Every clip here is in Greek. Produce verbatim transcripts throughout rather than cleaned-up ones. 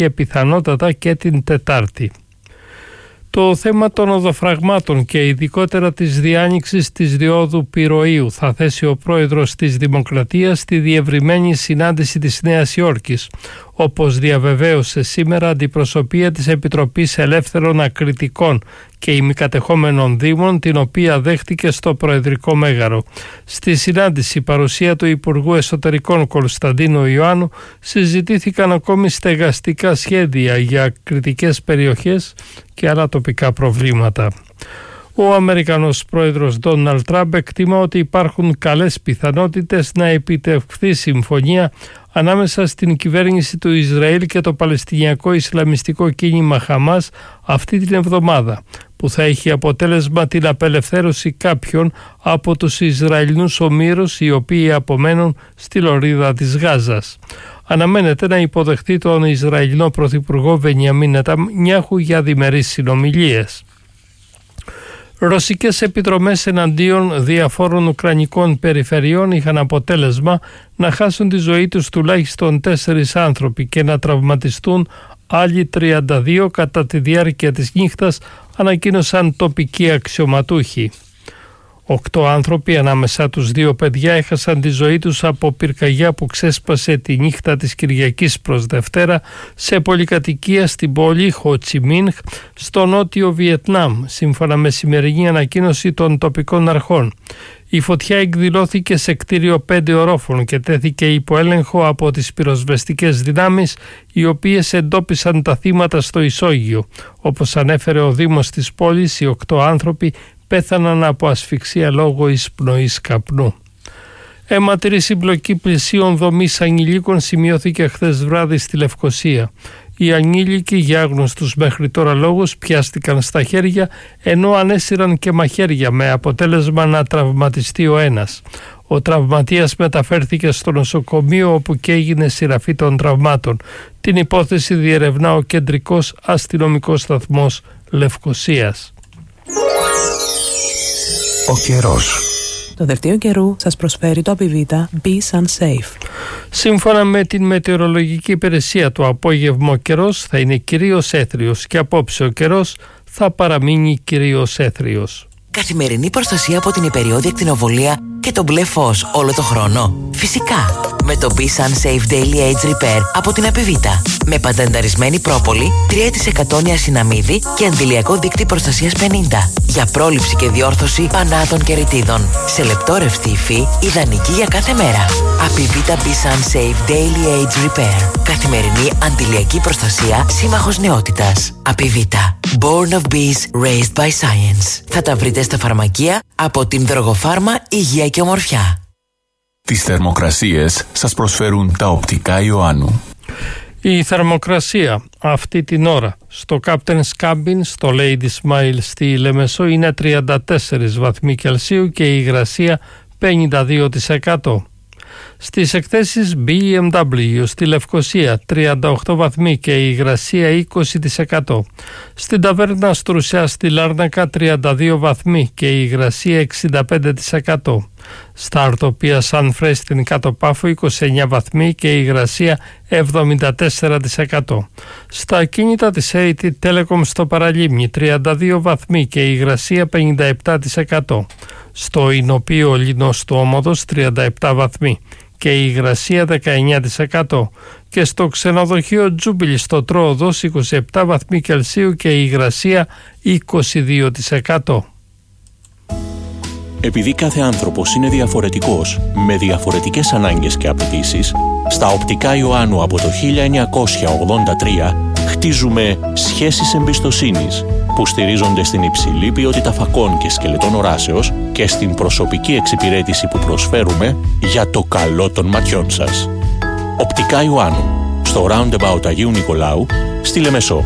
και πιθανότατα και την Τετάρτη. Το θέμα των οδοφραγμάτων και ειδικότερα της διάνοιξης της διόδου Πυροείου θα θέσει ο πρόεδρος της Δημοκρατίας στη διευρυμένη συνάντηση της Νέας Υόρκης, όπως διαβεβαίωσε σήμερα αντιπροσωπεία της Επιτροπής Ελεύθερων Ακριτικών και ημικατεχόμενων δήμων, την οποία δέχτηκε στο Προεδρικό Μέγαρο. Στη συνάντηση, παρουσία του Υπουργού Εσωτερικών Κωνσταντίνου Ιωάννου, συζητήθηκαν ακόμη στεγαστικά σχέδια για κριτικές περιοχές και άλλα τοπικά προβλήματα. Ο Αμερικανός πρόεδρος Ντόναλντ Τραμπ εκτιμά ότι υπάρχουν καλές πιθανότητες να επιτευχθεί συμφωνία ανάμεσα στην κυβέρνηση του Ισραήλ και το Παλαιστινιακό Ισλαμιστικό κίνημα Χαμάς αυτή την εβδομάδα, που θα έχει αποτέλεσμα την απελευθέρωση κάποιων από τους Ισραηλινούς ομήρους οι οποίοι απομένουν στη λωρίδα της Γάζας. Αναμένεται να υποδεχτεί τον Ισραηλινό Πρωθυπουργό Μπενιαμίν Νετανιάχου για διμερείς συνομιλίες. Ρωσικές επιδρομές εναντίον διαφόρων ουκρανικών περιφερειών είχαν αποτέλεσμα να χάσουν τη ζωή τους τουλάχιστον τέσσερις άνθρωποι και να τραυματιστούν άλλοι τριάντα δύο κατά τη διάρκεια της νύχτας, ανακοίνωσαν τοπικοί αξιωματούχοι. Οκτώ άνθρωποι, ανάμεσά τους δύο παιδιά, έχασαν τη ζωή τους από πυρκαγιά που ξέσπασε τη νύχτα της Κυριακής προς Δευτέρα σε πολυκατοικία στην πόλη Χοτσιμίνχ στο νότιο Βιετνάμ, σύμφωνα με σημερινή ανακοίνωση των τοπικών αρχών. Η φωτιά εκδηλώθηκε σε κτίριο πέντε ορόφων και τέθηκε υπό έλεγχο από τις πυροσβεστικές δυνάμεις, οι οποίες εντόπισαν τα θύματα στο ισόγειο. Όπως ανέφερε ο Δήμος της πόλης, οι οκτώ άνθρωποι πέθαναν από ασφυξία λόγω εισπνοής καπνού. Αιματηρή συμπλοκή πλησίων δομής ανηλίκων σημειώθηκε χθες βράδυ στη Λευκοσία. Οι ανήλικοι, για άγνωστους μέχρι τώρα λόγους, πιάστηκαν στα χέρια, ενώ ανέσυραν και μαχαίρια, με αποτέλεσμα να τραυματιστεί ο ένας. Ο τραυματίας μεταφέρθηκε στο νοσοκομείο, όπου και έγινε σειραφή των τραυμάτων. Την υπόθεση διερευνά ο κεντρικός αστυνομικός σταθμός Λευκοσίας. Ο καιρός. Το δελτίο καιρού σας προσφέρει το Απιβίτα Be Sun Safe. Σύμφωνα με την μετεωρολογική υπηρεσία, το απόγευμα ο καιρός θα είναι κυρίως έθριος και απόψε ο καιρός θα παραμείνει κυρίως έθριος. Καθημερινή προστασία από την υπεριώδη ακτινοβολία και το μπλε φως όλο το χρόνο. Φυσικά, με το Be Sun Safe Daily Age Repair από την Απιβίτα. Με πατενταρισμένη πρόπολη, τρία τοις εκατό νιασιναμίδι και αντιλιακό δίκτυ προστασίας πενήντα. Για πρόληψη και διόρθωση πανάτων και ρητίδων. Σε λεπτό ρευστή υφή, ιδανική για κάθε μέρα. Απιβίτα Be Sun Safe Daily Age Repair. Καθημερινή αντιλιακή προστασία, σύμμαχος νεότητας. Απιβίτα. Born of Bees, Raised by Science. Θα τα βρείτε στα φαρμακεία από την Δρογοφάρμα Υγεία και Ομορφιά. Τις θερμοκρασίες σας προσφέρουν τα οπτικά Ιωάννου. Η θερμοκρασία αυτή την ώρα στο Captain's Cabin, στο Lady Smile στη Λεμεσό, είναι τριάντα τέσσερις βαθμοί Κελσίου και η υγρασία πενήντα δύο τοις εκατό. Στις εκθέσεις μπι εμ ντάμπλιου στη Λευκοσία τριάντα οκτώ βαθμοί και η υγρασία είκοσι τοις εκατό. Στην ταβέρνα Στρουσιά στη Λάρνακα τριάντα δύο βαθμοί και η υγρασία εξήντα πέντε τοις εκατό. Στα Αρτοπία Σαν Φρέ στην Κάτω Πάφο είκοσι εννέα βαθμοί και η υγρασία εβδομήντα τέσσερα τοις εκατό. Στα ακίνητα της έι τι Telecom στο Παραλίμνη τριάντα δύο βαθμοί και η υγρασία πενήντα επτά τοις εκατό. Στο Ινοπείο Λινός του Όμοδος τριάντα επτά βαθμοί και η υγρασία δεκαεννέα τοις εκατό. Και στο ξενοδοχείο Τζούμπιλι στο Τρόοδος είκοσι επτά βαθμοί Κελσίου και η υγρασία είκοσι δύο τοις εκατό. Επειδή κάθε άνθρωπος είναι διαφορετικός, με διαφορετικές ανάγκες και απαιτήσεις, στα οπτικά Ιωάννου από το χίλια εννιακόσια ογδόντα τρία χτίζουμε σχέσεις εμπιστοσύνης που στηρίζονται στην υψηλή ποιότητα φακών και σκελετών οράσεως και στην προσωπική εξυπηρέτηση που προσφέρουμε για το καλό των ματιών σας. Οπτικά Ιωάννου, στο Roundabout Αγίου Νικολάου, στη Λεμεσό.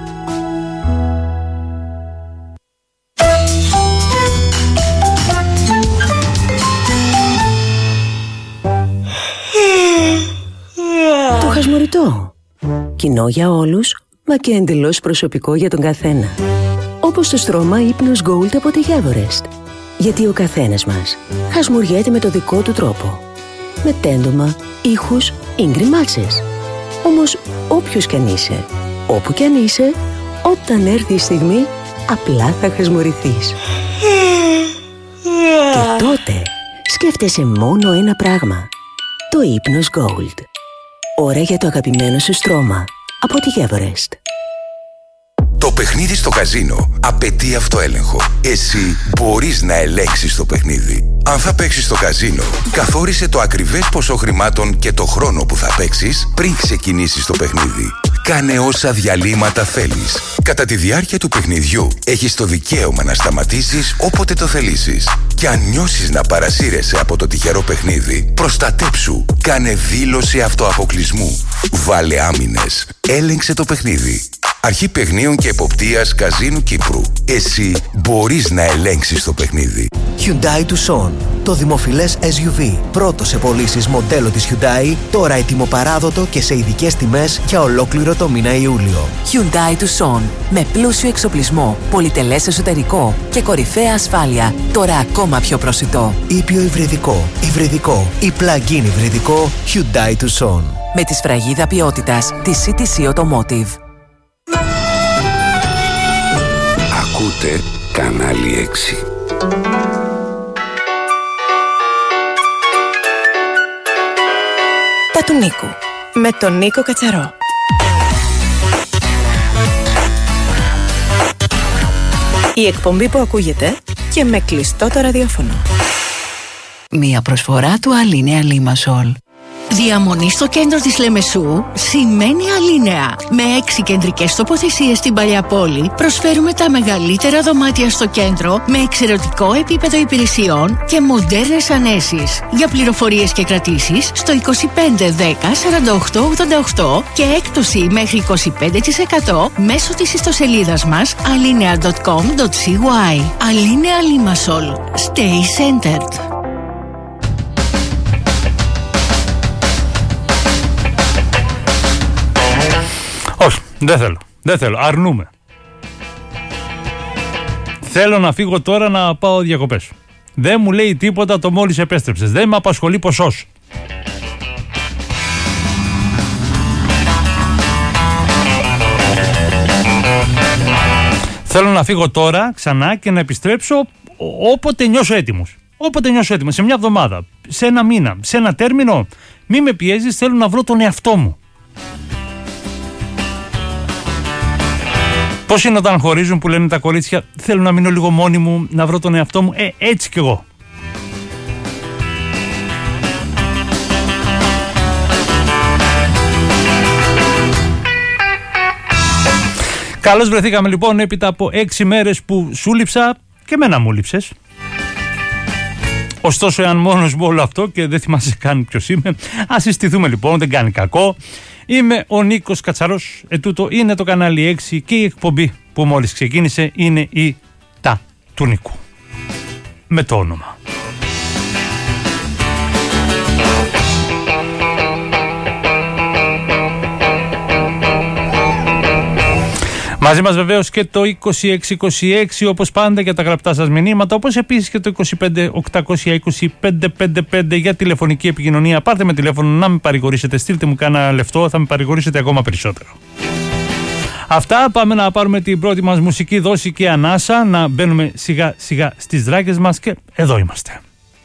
Το χασμουριτό. Κοινό για όλους, μα και εντελώς προσωπικό για τον καθένα. Όπως το στρώμα ύπνος Gold από τη Everest. Γιατί ο καθένας μας χασμουριέται με το δικό του τρόπο. Με τέντομα, ήχους ή γκριμάτσες. Όμως όποιος κι αν είσαι, όπου κι αν είσαι, όταν έρθει η στιγμή, απλά θα χασμουρηθείς. Και τότε σκέφτεσαι μόνο ένα πράγμα. Το ύπνος Gold. Ώρα για το αγαπημένο σου στρώμα. Από τη Everest. Το παιχνίδι στο καζίνο απαιτεί αυτοέλεγχο. Εσύ μπορείς να ελέγξεις το παιχνίδι. Αν θα παίξεις στο καζίνο, καθόρισε το ακριβές ποσό χρημάτων και το χρόνο που θα παίξεις πριν ξεκινήσεις το παιχνίδι. Κάνε όσα διαλύματα θέλεις. Κατά τη διάρκεια του παιχνιδιού έχεις το δικαίωμα να σταματήσεις όποτε το θελήσεις. Και αν νιώσεις να παρασύρεσαι από το τυχερό παιχνίδι, προστατέψου. Κάνε δήλωση αυτοαποκλεισμού. Βάλε άμυνες. Έλεγξε το παιχνίδι. Αρχή Παιχνίων και Εποπτείας Καζίνου Κύπρου. Εσύ μπορείς να ελέγξεις το παιχνίδι. Hyundai Tucson. Το δημοφιλές ες γιου βι. Πρώτο σε πωλήσεις μοντέλο της Hyundai. Τώρα ετοιμοπαράδοτο και σε ειδικές τιμές για ολόκληρο το μήνα Ιούλιο. Hyundai Tucson. Με πλούσιο εξοπλισμό, πολυτελές εσωτερικό και κορυφαία ασφάλεια. Τώρα ακόμα πιο προσιτό. Ήπιο υβριδικό, υβριδικό ή plug-in υβριδικό Hyundai Tucson. Με τη σφραγίδα ποιότητας της σι τι σι Automotive. Ακούτε κανάλι έξι. Τα του Νίκου. Με τον Νίκο Κατσαρό. Η εκπομπή που ακούγεται και με κλειστό το ραδιόφωνο. Μία προσφορά του Αλίνεα Λίμασολ. Διαμονή στο κέντρο της Λεμεσού σημαίνει Αλίνεα. Με έξι κεντρικές τοποθεσίες στην παλιά πόλη, προσφέρουμε τα μεγαλύτερα δωμάτια στο κέντρο με εξαιρετικό επίπεδο υπηρεσιών και μοντέρνες ανέσεις. Για πληροφορίες και κρατήσεις στο είκοσι πέντε δέκα σαράντα οκτώ ογδόντα οκτώ και έκπτωση μέχρι είκοσι πέντε τοις εκατό μέσω της ιστοσελίδας μας alinea τελεία com τελεία cy. Αλίνεα Λίμασολ. Stay centered. Όχι, δεν θέλω, δεν θέλω, αρνούμε. Θέλω να φύγω τώρα να πάω διακοπές. Δεν μου λέει τίποτα το μόλις επέστρεψες, δεν με απασχολεί ποσός. Θέλω να φύγω τώρα ξανά και να επιστρέψω όποτε νιώσω έτοιμος. Όποτε νιώσω έτοιμος, σε μια εβδομάδα, σε ένα μήνα, σε ένα τέρμινο. Μη με πιέζεις, θέλω να βρω τον εαυτό μου. Πώς είναι όταν χωρίζουν που λένε τα κορίτσια, θέλω να μείνω λίγο μόνη μου, να βρω τον εαυτό μου. Ε, έτσι κι εγώ. Καλώς βρεθήκαμε λοιπόν έπειτα από έξι μέρες που σου λείψα και εμένα μου λείψες. Ωστόσο, εάν μόνος μου όλο αυτό και δεν θυμάσαι καν ποιος είμαι, ας συστηθούμε λοιπόν, δεν κάνει κακό. Είμαι ο Νίκος Κατσαρός, ετούτο είναι το κανάλι έξι και η εκπομπή που μόλις ξεκίνησε είναι η Τα του Νίκου. Με το όνομα. Μαζί μας βεβαίως και το είκοσι έξι είκοσι έξι όπως πάντα για τα γραπτά σας μηνύματα, όπως επίσης και το είκοσι πέντε οκτακόσια είκοσι πέντε πενήντα πέντε για τηλεφωνική επικοινωνία. Πάρτε με τηλέφωνο να με παρηγορήσετε, στείλτε μου κάνα λεφτό, θα με παρηγορήσετε ακόμα περισσότερο. Αυτά, πάμε να πάρουμε την πρώτη μας μουσική δόση και ανάσα, να μπαίνουμε σιγά σιγά στις δράκες μας και εδώ είμαστε.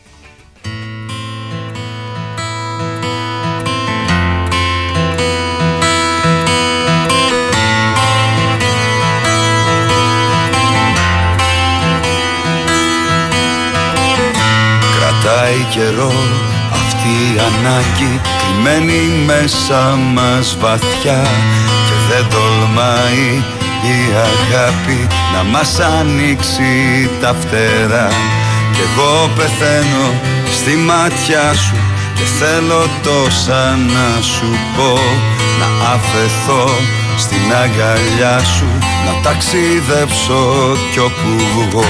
Κρατάει καιρό αυτή η ανάγκη κρυμμένη μέσα μας βαθιά και δεν τολμάει η αγάπη να μας ανοίξει τα φτερά. Κι εγώ πεθαίνω στη μάτια σου και θέλω τόσα να σου πω, να αφεθώ στην αγκαλιά σου, να ταξιδέψω κι όπου βγω.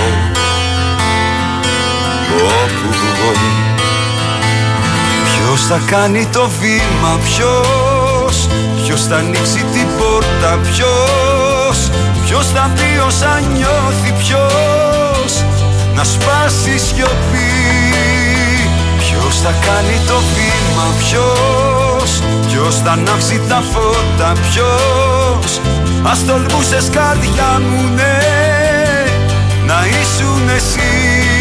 Όπου βγω. Ποιος θα κάνει το βήμα, ποιος, ποιος θα ανοίξει την πόρτα, ποιος, ποιος θα πει όσα νιώθει, ποιος να σπάσει σιωπή. Ποιος θα κάνει το βήμα, ποιος, ποιος θα ανάψει τα φώτα, ποιος? Ας τολμούσες καρδιά μου, ναι, να ήσουν εσύ.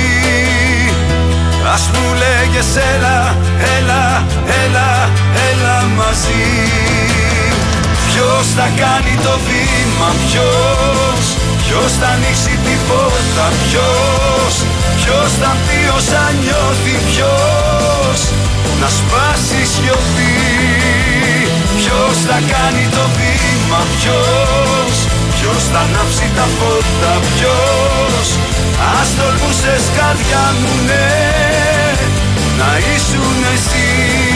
Ας μου λέγες έλα, έλα, έλα, έλα μαζί. Ποιος θα κάνει το βήμα, ποιος? Ποιος θα ανοίξει την πόρτα, ποιος? Ποιος θα πει όσα νιώθει, ποιος? Να σπάσει σιωπή. Ποιος θα κάνει το βήμα, ποιος? Ποιος θα ανάψει τα φώτα, ποιος? Ας τολμούσες καρδιά μου, ναι, να ήσουν εσύ.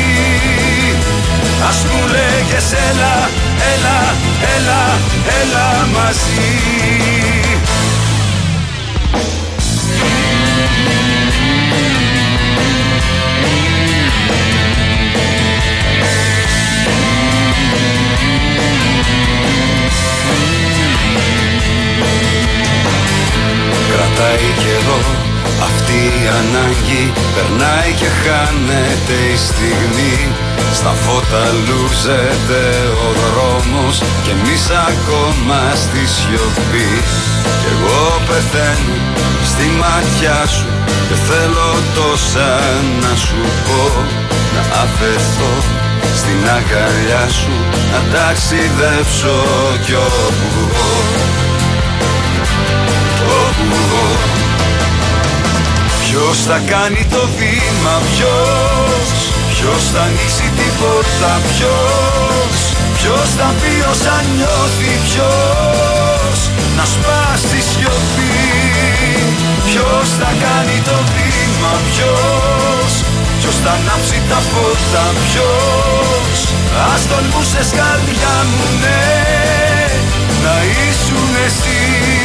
Ας μου λέγες έλα, έλα, έλα, έλα μαζί. Κρατάει καιρό αυτή η ανάγκη, περνάει και χάνεται η στιγμή. Στα φώτα λούζεται ο δρόμος και εμείς ακόμα στη σιωπή. Κι εγώ πεθαίνω στη ματιά σου και θέλω τόσα να σου πω. Να αφαιθώ στην αγκαλιά σου, να ταξιδέψω κι όπου εγώ, όπου εγώ. Ποιος θα κάνει το βήμα, ποιος? Ποιος θα ανοίξει την πόρτα, ποιος? Ποιος θα πει όσα νιώθει, ποιος? Να σπάσει σιωπή. Ποιος θα κάνει το βήμα, ποιος? Ποιος θα ανάψει τα φώτα, ποιος? Ας τολμούσες καρδιά μου, ναι, να ήσουν εσύ.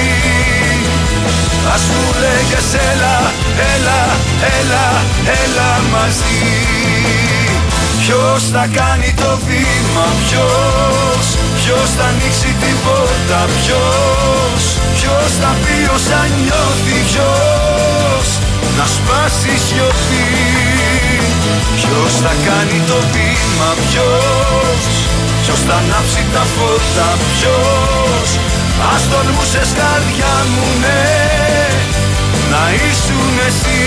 Ας μου λέγες έλα, έλα, έλα, έλα μαζί. Ποιος θα κάνει το βήμα, ποιος? Ποιος θα ανοίξει την πόρτα, ποιος? Ποιος θα πει όσα νιώθει, ποιος? Να σπάσει σιωπή. Ποιος θα κάνει το βήμα, ποιος? Ποιος θα ανάψει τα φώτα, ποιος? Ας τολμούσες καρδιά μου, ναι, να ήσουν εσύ.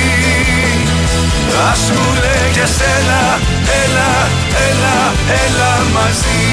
Ας μου λέγες έλα, έλα, έλα, έλα μαζί.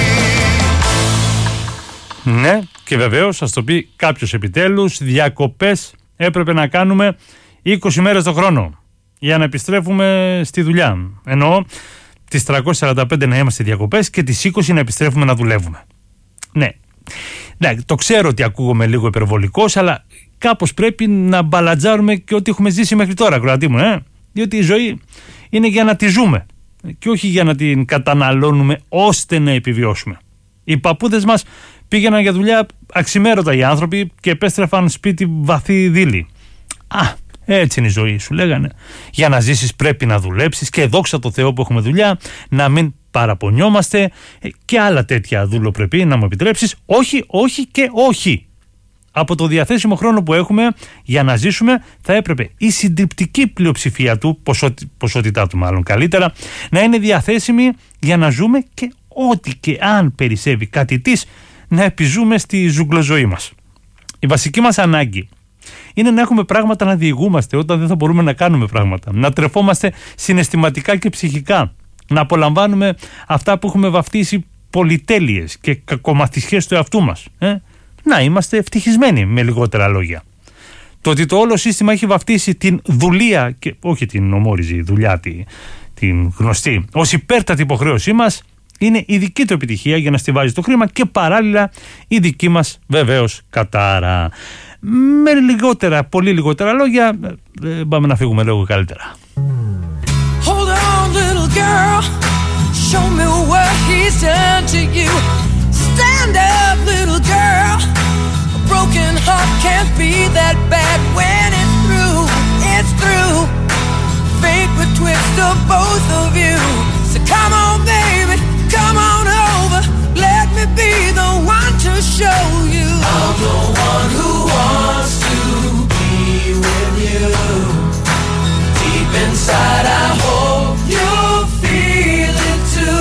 Ναι, και βεβαίως σας το πει κάποιος επιτέλους, διακοπές έπρεπε να κάνουμε είκοσι μέρες το χρόνο για να επιστρέφουμε στη δουλειά. Εννοώ τις τριακόσιες σαράντα πέντε να είμαστε διακοπές και τις είκοσι να επιστρέφουμε να δουλεύουμε. Ναι. Ναι, το ξέρω ότι ακούγομαι λίγο υπερβολικός, αλλά κάπως πρέπει να μπαλατζάρουμε και ό,τι έχουμε ζήσει μέχρι τώρα, Κροατή μου, ε? Διότι η ζωή είναι για να τη ζούμε και όχι για να την καταναλώνουμε ώστε να επιβιώσουμε. Οι παππούδες μας πήγαιναν για δουλειά αξιμέρωτα οι άνθρωποι και επέστρεφαν σπίτι βαθύ δίλη. Α, έτσι είναι η ζωή, σου λέγανε. Για να ζήσεις πρέπει να δουλέψεις και δόξα τω Θεώ που έχουμε δουλειά, να μην παραπονιόμαστε και άλλα τέτοια δούλοπρεπή, να μου επιτρέψεις. Όχι, όχι και όχι. Από το διαθέσιμο χρόνο που έχουμε για να ζήσουμε θα έπρεπε η συντριπτική πλειοψηφία του, ποσότι, ποσότητά του μάλλον καλύτερα, να είναι διαθέσιμη για να ζούμε και ό,τι και αν περισσεύει κάτι της να επιζούμε στη ζουγκλοζωή μας. Η βασική μας ανάγκη είναι να έχουμε πράγματα να διηγούμαστε όταν δεν θα μπορούμε να κάνουμε πράγματα, να τρεφόμαστε συναισθηματικά και ψυχικά, να απολαμβάνουμε αυτά που έχουμε βαφτίσει πολυτέλειες και κακομαθησιές του εαυτού μας, ε? Να είμαστε ευτυχισμένοι, με λιγότερα λόγια. Το ότι το όλο σύστημα έχει βαφτίσει την δουλεία, και όχι την ομόριζη δουλειά, τη, την γνωστή, ως υπέρτατη υποχρέωσή μας, είναι η δική του επιτυχία για να στιβάζει το χρήμα και παράλληλα η δική μας βεβαίως κατάρα. Με λιγότερα, πολύ λιγότερα λόγια, ε, πάμε να φύγουμε λίγο καλύτερα. Hold on, little girl, show me what he's done to you. Stand up, little girl, a broken heart can't be that bad when it's through, it's through. Fate would twist of both of you, so come on baby, come on over, let me be the one to show you. I'm the one who wants to be with you. Deep inside I hope you'll feel it too.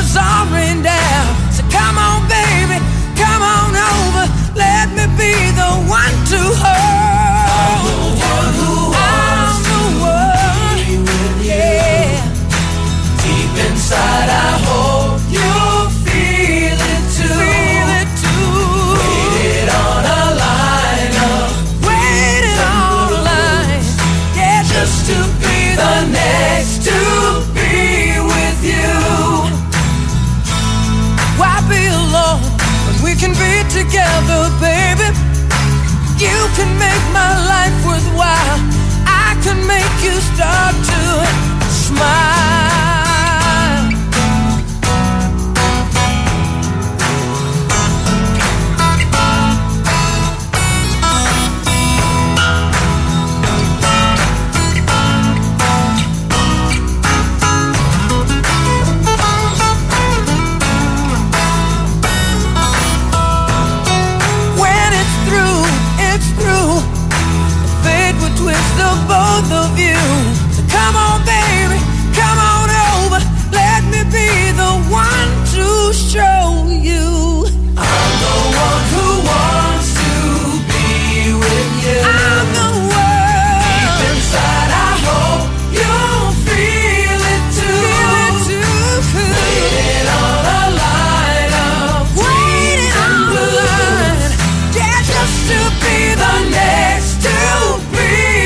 love's all rain down. So come on, baby, come on over. Let me be the one to hold you. I'm the one, yeah. Deep inside, I hope you feel it too. Feel it too. Waited on a line up. Waited on a line. Yeah, just to be the next to be with you. Why be alone when we can be together, baby? You can make my life worthwhile. I can make you start to smile. Twist of both of you. So come on, baby, come on over. Let me be the one to show you. I'm the one who wants to be with you. I'm the one. Deep inside, I hope you'll feel it too. Feel it too. Waiting on a line of waiting on the line. Yeah, just to be the next to be.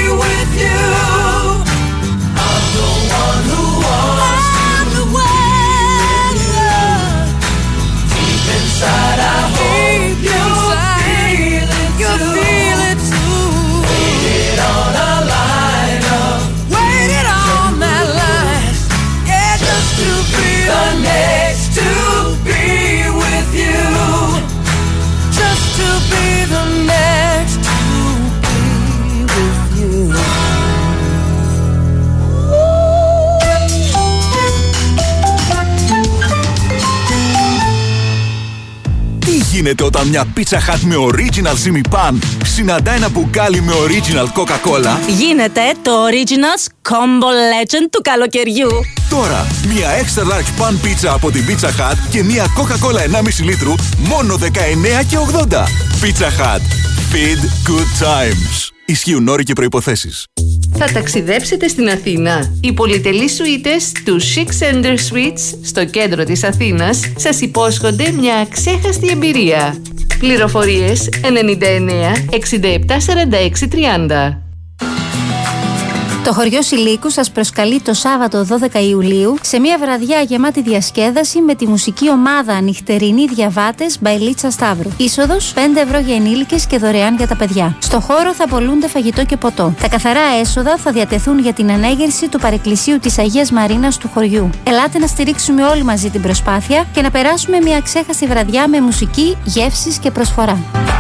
Γίνεται όταν μια Pizza Hut με original σιμιπάν συναντά ένα μπουκάλι με original Coca-Cola? Γίνεται το Originals Combo Legend του καλοκαιριού. Τώρα, μια extra large pan pizza από την Pizza Hut και μια Coca-Cola ενάμιση λίτρου μόνο δεκαεννέα και ογδόντα. Pizza Hut. Feed good times. Ισχύουν όροι και προϋποθέσεις. Θα ταξιδέψετε στην Αθήνα. Οι πολυτελείς σουίτες του Chic Center Suites στο κέντρο της Αθήνας σας υπόσχονται μια αξέχαστη εμπειρία. Πληροφορίες ενενήντα εννέα εξήντα επτά σαράντα έξι τριάντα. Το χωριό Σιλίκου σας προσκαλεί το Σάββατο δώδεκα Ιουλίου σε μια βραδιά γεμάτη διασκέδαση με τη μουσική ομάδα Νυχτερινοί Διαβάτες Μπαϊλίτσα Σταύρου. Είσοδος πέντε ευρώ για ενήλικες και δωρεάν για τα παιδιά. Στο χώρο θα πωλούνται φαγητό και ποτό. Τα καθαρά έσοδα θα διατεθούν για την ανέγερση του παρεκκλησίου της Αγίας Μαρίνας του χωριού. Ελάτε να στηρίξουμε όλοι μαζί την προσπάθεια και να περάσουμε μια αξέχαστη βραδιά με μουσική, γεύσεις και προσφορά.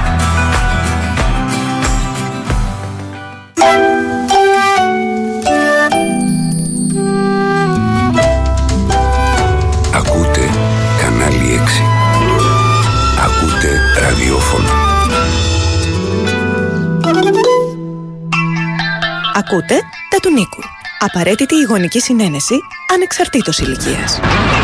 Ακούτε κανάλι έξι. Ακούτε ραδιόφωνο. Ακούτε τα του Νίκου. Απαραίτητη η γονική συνένεση ανεξαρτήτως ηλικίας.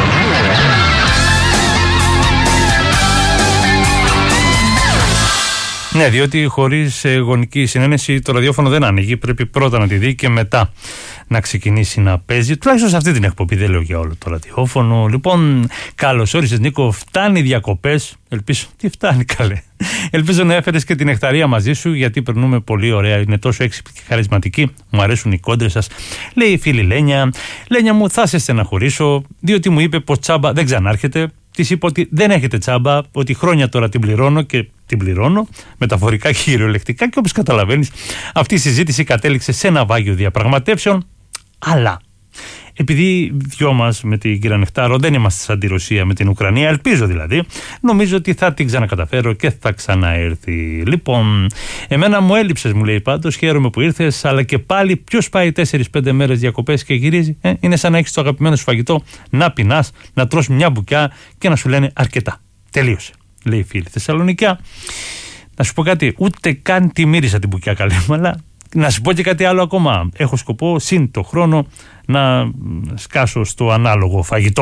Ναι, διότι χωρίς γονική συνένεση το ραδιόφωνο δεν άνοιγει. Πρέπει πρώτα να τη δει και μετά να ξεκινήσει να παίζει. Τουλάχιστον σε αυτή την εκπομπή, δεν λέω για όλο το ραδιόφωνο. Λοιπόν, καλώς όρισες, Νίκο. Φτάνει διακοπές. Ελπίζω. Τι φτάνει, καλέ. Ελπίζω να έφερες και την νεκταρία μαζί σου, γιατί περνούμε πολύ ωραία. Είναι τόσο έξυπνη και χαρισματική. Μου αρέσουν οι κόντρες σας. Λέει η φίλη Λένια. Λένια μου, θα σε στεναχωρήσω, διότι μου είπε πως τσάμπα δεν ξανάρχεται. Της είπα ότι δεν έχετε τσάμπα, ότι χρόνια τώρα την πληρώνω και την πληρώνω, μεταφορικά και κυριολεκτικά, και όπως καταλαβαίνεις, αυτή η συζήτηση κατέληξε σε ένα βάγιο διαπραγματεύσεων. Αλλά επειδή δυο μας με την κυρία Νεκτάρο δεν είμαστε σαν τη Ρωσία με την Ουκρανία, ελπίζω δηλαδή, νομίζω ότι θα την ξανακαταφέρω και θα ξαναέρθει. Λοιπόν, εμένα μου έλειψες, μου λέει πάντως, χαίρομαι που ήρθες, αλλά και πάλι ποιος πάει τέσσερις πέντε μέρες διακοπές και γυρίζει? Ε? Είναι σαν να έχεις το αγαπημένο σου φαγητό, να πεινάς, να τρως μια μπουκιά και να σου λένε αρκετά. Τελείωσε, λέει η φίλη Θεσσαλονικιά. Να σου πω κάτι, ούτε καν τη μύρισα την μπουκιά, καλέ, αλλά να σου πω και κάτι άλλο ακόμα. Έχω σκοπό συν το χρόνο να σκάσω στο ανάλογο φαγητό.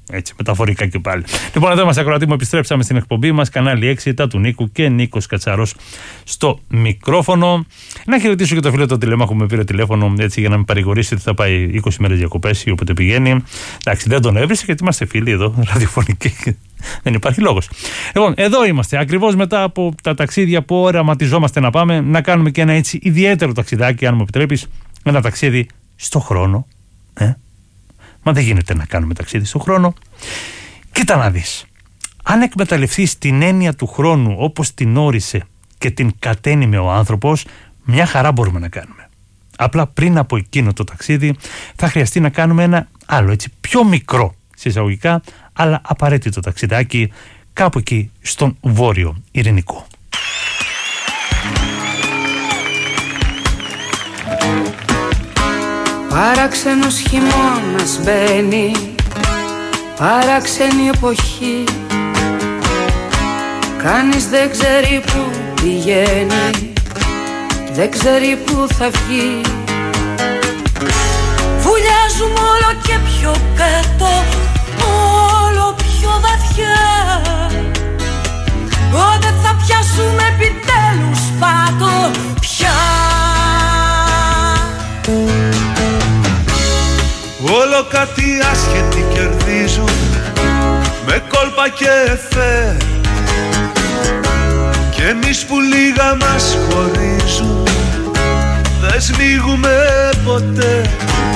Έτσι, μεταφορικά και πάλι. Λοιπόν, εδώ είμαστε, ακροατή μου, επιστρέψαμε στην εκπομπή μας, κανάλι έξι, τα του Νίκου και Νίκος Κατσαρός στο μικρόφωνο. Να χαιρετήσω και το φίλο του τηλεμάχου που με πήρε τηλέφωνο, έτσι, για να με παρηγορήσει ότι θα πάει είκοσι μέρες διακοπές ή όποτε πηγαίνει. Εντάξει, δεν τον έβρισε γιατί είμαστε φίλοι εδώ, ραδιοφωνικοί. Δεν υπάρχει λόγος. Λοιπόν, εδώ είμαστε. Ακριβώς μετά από τα ταξίδια που οραματιζόμαστε να πάμε, να κάνουμε και ένα έτσι ιδιαίτερο ταξιδάκι, αν μου επιτρέπεις, ένα ταξίδι στο χρόνο. Ε? Μα δεν γίνεται να κάνουμε ταξίδι στον χρόνο. Κοίτα να δεις. Αν εκμεταλλευτείς την έννοια του χρόνου όπως την όρισε και την κατένιμε ο άνθρωπος, μια χαρά μπορούμε να κάνουμε. Απλά πριν από εκείνο το ταξίδι θα χρειαστεί να κάνουμε ένα άλλο, έτσι, πιο μικρό σε εισαγωγικά, αλλά απαραίτητο ταξιδάκι κάπου εκεί στον Βόρειο Ειρηνικό. Παράξενος χειμώνας μπαίνει, παράξενη εποχή. Κανείς δεν ξέρει που πηγαίνει, δεν ξέρει που θα βγει. Βουλιάζουμε όλο και πιο κάτω, όλο πιο βαθιά. Πότε θα πιάσουμε επιτέλους πάτο πια? Όλο κάτι άσχετοι κερδίζουν με κόλπα και εφέ, κι εμείς που λίγα μας χωρίζουν δεν σμίγουμε ποτέ.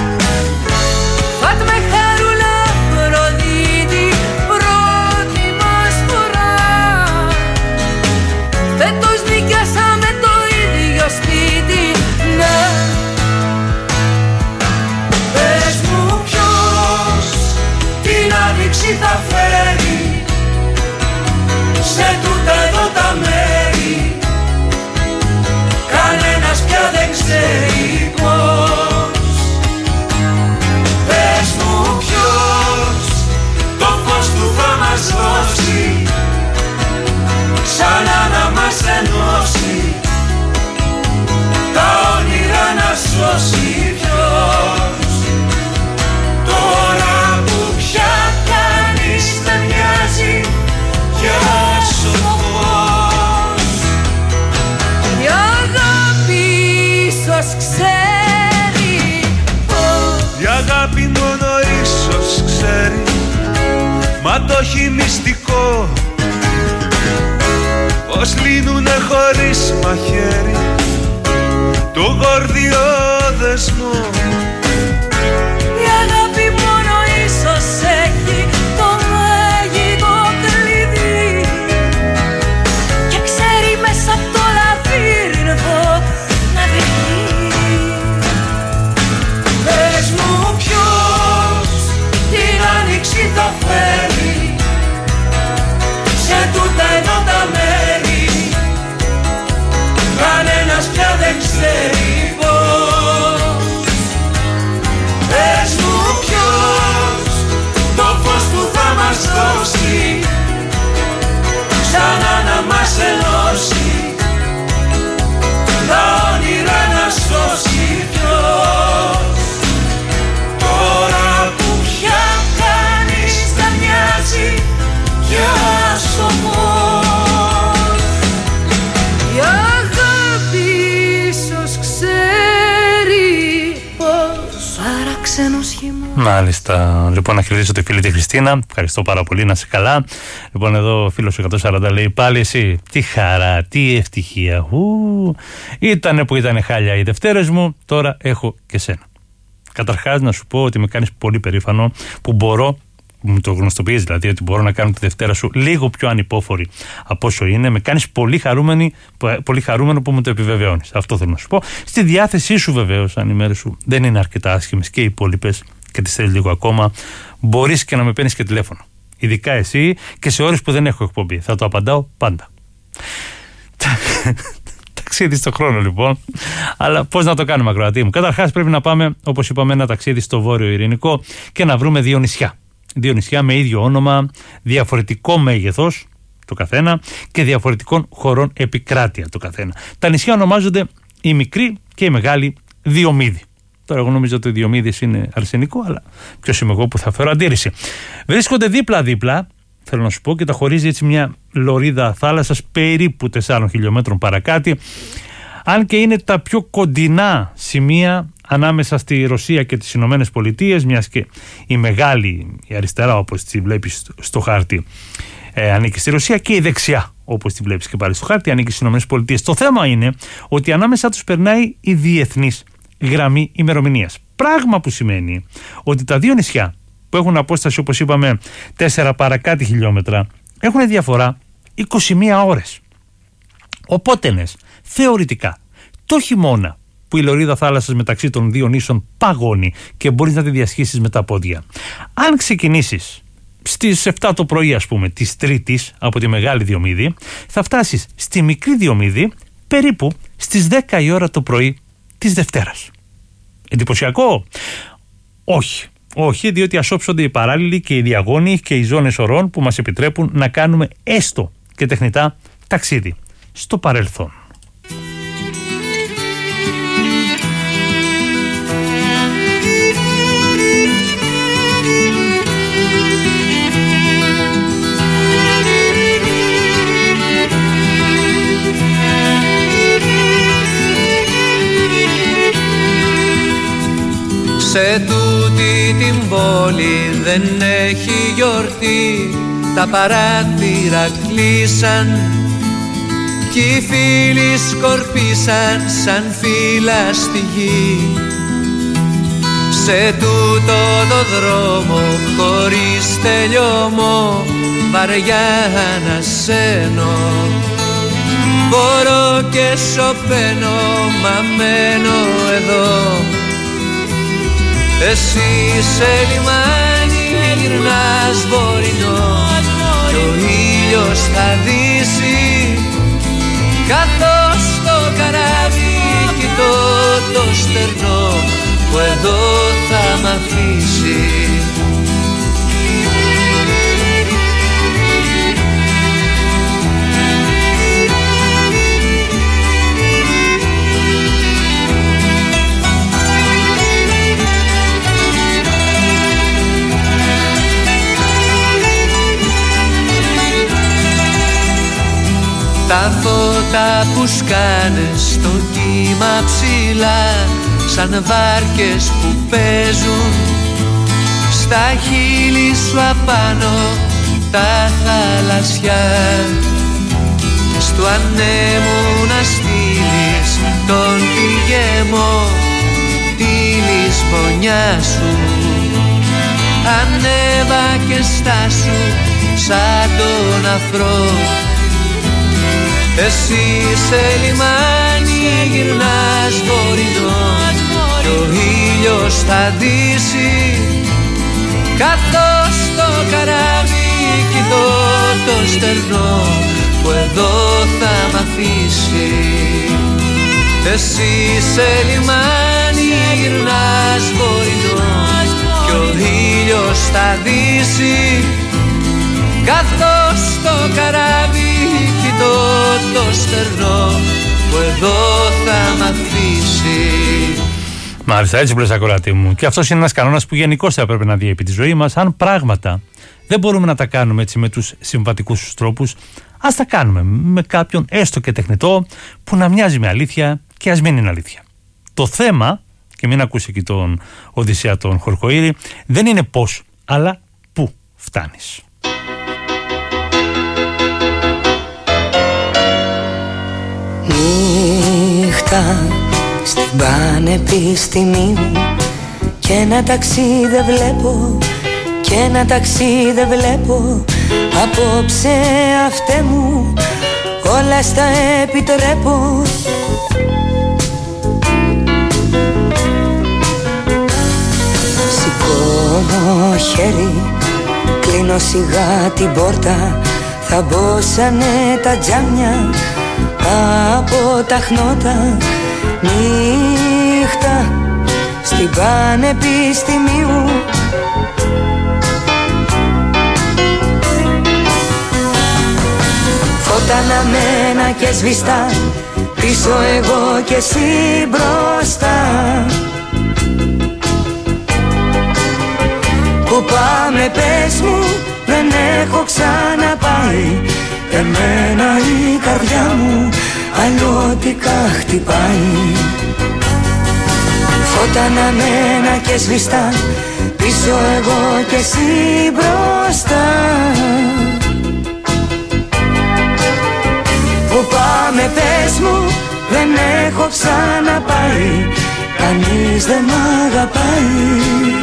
Φάτμε χαρούλα Αφροδίτη, πρώτη μας φορά. Φέτος νοικιάσαμε το ίδιο σπίτι, ναι. Πες μου ποιος την άνοιξη θα φέρει σε τούτα εδώ τα μέρη. Κανένας πια δεν ξέρει πώς. Πες μου ποιος το φως του θα μας δώσει, ξανά να μας ενώσει, τα όνειρα να σώσει. Ποιος τώρα που πια κανείς δεν μοιάζει για σοφός. Η αγάπη ίσως ξέρει πώς. Η αγάπη μόνο ίσως ξέρει, μα το έχει μυστικό, πως λύνουνε χωρίς μαχαίρι το γόρδιο δεσμό. Η αγάπη μόνο ίσως έχει το μέγιτο κλειδί και ξέρει μέσα από το λαβύρινθο να βρει. Πες μου ποιος την άνοιξη θα φέρει σε τούτα εδώ τα μέρη. Κανένας πια δεν ξέρει πώς. Πες μου ποιος το φως του θα μας δώσει, ξανά να μας ενώσει, τα όνειρα να σώσει. Ποιος τώρα που πια κανείς δεν μοιάζει για σοφός. Η αγάπη ίσως ξέρει πως. Παράξενος χειμώνας. Μάλιστα. Λοιπόν, να χαιρετήσω τη φίλη τη Χριστίνα. Ευχαριστώ πάρα πολύ, να είσαι καλά. Λοιπόν, εδώ ο φίλος εκατόν σαράντα λέει: πάλι εσύ. Τι χαρά, τι ευτυχία. Ου, ήτανε που ήταν χάλια οι Δευτέρες μου, τώρα έχω και σένα. Καταρχάς, να σου πω ότι με κάνεις πολύ περήφανο που μπορώ, μου το γνωστοποιείς δηλαδή, ότι μπορώ να κάνω τη Δευτέρα σου λίγο πιο ανυπόφορη από όσο είναι. Με κάνεις πολύ, χαρούμενη, πολύ χαρούμενο που μου το επιβεβαιώνεις. Αυτό θέλω να σου πω. Στη διάθεσή σου βεβαίως, αν οι μέρες σου δεν είναι αρκετά άσχημες και οι υπόλοιπες και τις θέλεις λίγο ακόμα, μπορείς και να με παίρνεις και τηλέφωνο. Ειδικά εσύ και σε ώρες που δεν έχω εκπομπή. Θα το απαντάω πάντα. Ταξίδι στο χρόνο λοιπόν. Αλλά πώς να το κάνουμε, ακροατή μου? Καταρχάς πρέπει να πάμε, όπως είπαμε, ένα ταξίδι στο Βόρειο Ειρηνικό και να βρούμε δύο νησιά. Δύο νησιά με ίδιο όνομα, διαφορετικό μέγεθος το καθένα και διαφορετικών χωρών επικράτεια το καθένα. Τα νησιά ονομάζονται η Μικρή και η Μεγάλη Διομήδη. Τώρα εγώ νομίζω ότι ο Διομήδης είναι αρσενικό, αλλά ποιος είμαι εγώ που θα φέρω αντίρρηση. Βρίσκονται δίπλα-δίπλα, θέλω να σου πω, και τα χωρίζει έτσι μια λωρίδα θάλασσας περίπου τεσσάρων χιλιόμετρων παρακάτω. Αν και είναι τα πιο κοντινά σημεία ανάμεσα στη Ρωσία και τις Ηνωμένες Πολιτείες, μιας και η μεγάλη, η αριστερά όπως τη βλέπεις στο χάρτη, ε, ανήκει στη Ρωσία, και η δεξιά όπως τη βλέπεις και πάλι στο χάρτη ανήκει στις Ηνωμένες Πολιτείες. Το θέμα είναι ότι ανάμεσα τους περνάει η διεθνής γραμμή ημερομηνίας. Πράγμα που σημαίνει ότι τα δύο νησιά που έχουν απόσταση, όπως είπαμε, τέσσερα παρακάτω χιλιόμετρα, έχουν διαφορά είκοσι μία ώρες. Οπότε νες, θεωρητικά, το χειμώνα που η λωρίδα θάλασσας μεταξύ των δύο νήσων παγώνει και μπορείς να τη διασχίσεις με τα πόδια, αν ξεκινήσεις στις επτά το πρωί, ας πούμε, της Τρίτης από τη Μεγάλη Διομήδη, θα φτάσεις στη Μικρή Διομήδη περίπου στις δέκα η ώρα το πρωί της Δευτέρας. Εντυπωσιακό? Όχι. Όχι, διότι ασώψονται οι παράλληλοι και οι διαγώνοι και οι ζώνες ωρών που μας επιτρέπουν να κάνουμε έστω και τεχνητά ταξίδι στο παρελθόν. Σε τούτη την πόλη δεν έχει γιορτή, τα παράθυρα κλείσαν κι οι φίλοι σκορπίσαν σαν φύλλα στη γη. Σε τούτο το δρόμο χωρίς τελειώμο βαριά ανασένω, μπορώ και σωπαίνω μα μένω εδώ. Εσύ σε λιμάνι γυρνάς βορεινό κι ο ήλιος θα δύσει, καθώς το καράβι κοιτώ το στερνό που εδώ θα μ' αφήσει. Τα φώτα που σκάνε στο κύμα ψηλά σαν βάρκες που παίζουν, στα χείλη σου απάνω τα θαλασσιά. Στου ανέμου να στείλεις τον πηγέμο τη λησπονιά σου, ανέβα και στάσου σαν τον αφρό. Εσύ σε λιμάνι γυρνάς βορεινό κι ο ήλιος θα δύσει, καθώς το καράβι κοιτώ το στερνό που εδώ θα μ' αφήσει. Εσύ σε λιμάνι γυρνάς βορεινό κι ο ήλιος θα δύσει, καθώς το καράβι κοιτώ το στερνό που εδώ θα μ' αφήσει. Μάλιστα, έτσι πλέον ακροατή μου. Και αυτός είναι ένας κανόνας που γενικώς θα έπρεπε να διέπει τη ζωή μας. Αν πράγματα δεν μπορούμε να τα κάνουμε έτσι με τους συμβατικούς τρόπους, ας τα κάνουμε με κάποιον έστω και τεχνητό που να μοιάζει με αλήθεια και ας μην είναι αλήθεια. Το θέμα, και μην ακούσει εκεί τον Οδυσσέα τον Χορχοήρη, δεν είναι πώς, αλλά πού φτάνεις. Νύχτα στην Πανεπιστημίου και ένα ταξί δεν βλέπω, και ένα ταξί δεν βλέπω. Απόψε αυτέ μου όλα στα επιτρέπω. Σηκώνω χέρι, κλείνω σιγά την πόρτα, θα μπω σανε τα τζάμια από τα χνότα. Νύχτα στην Πανεπιστημίου φώτα αναμένα και σβηστά, πίσω εγώ και εσύ μπροστά. Πού πάμε πες μου, δεν έχω ξαναπάει. Εμένα η καρδιά μου αλλιώτικα χτυπάει. Φώτα αναμένα και σβηστά, πίσω εγώ και εσύ μπροστά. Πού πάμε πες μου, δεν έχω ξαναπάει. Κανείς δεν μ' αγαπάει.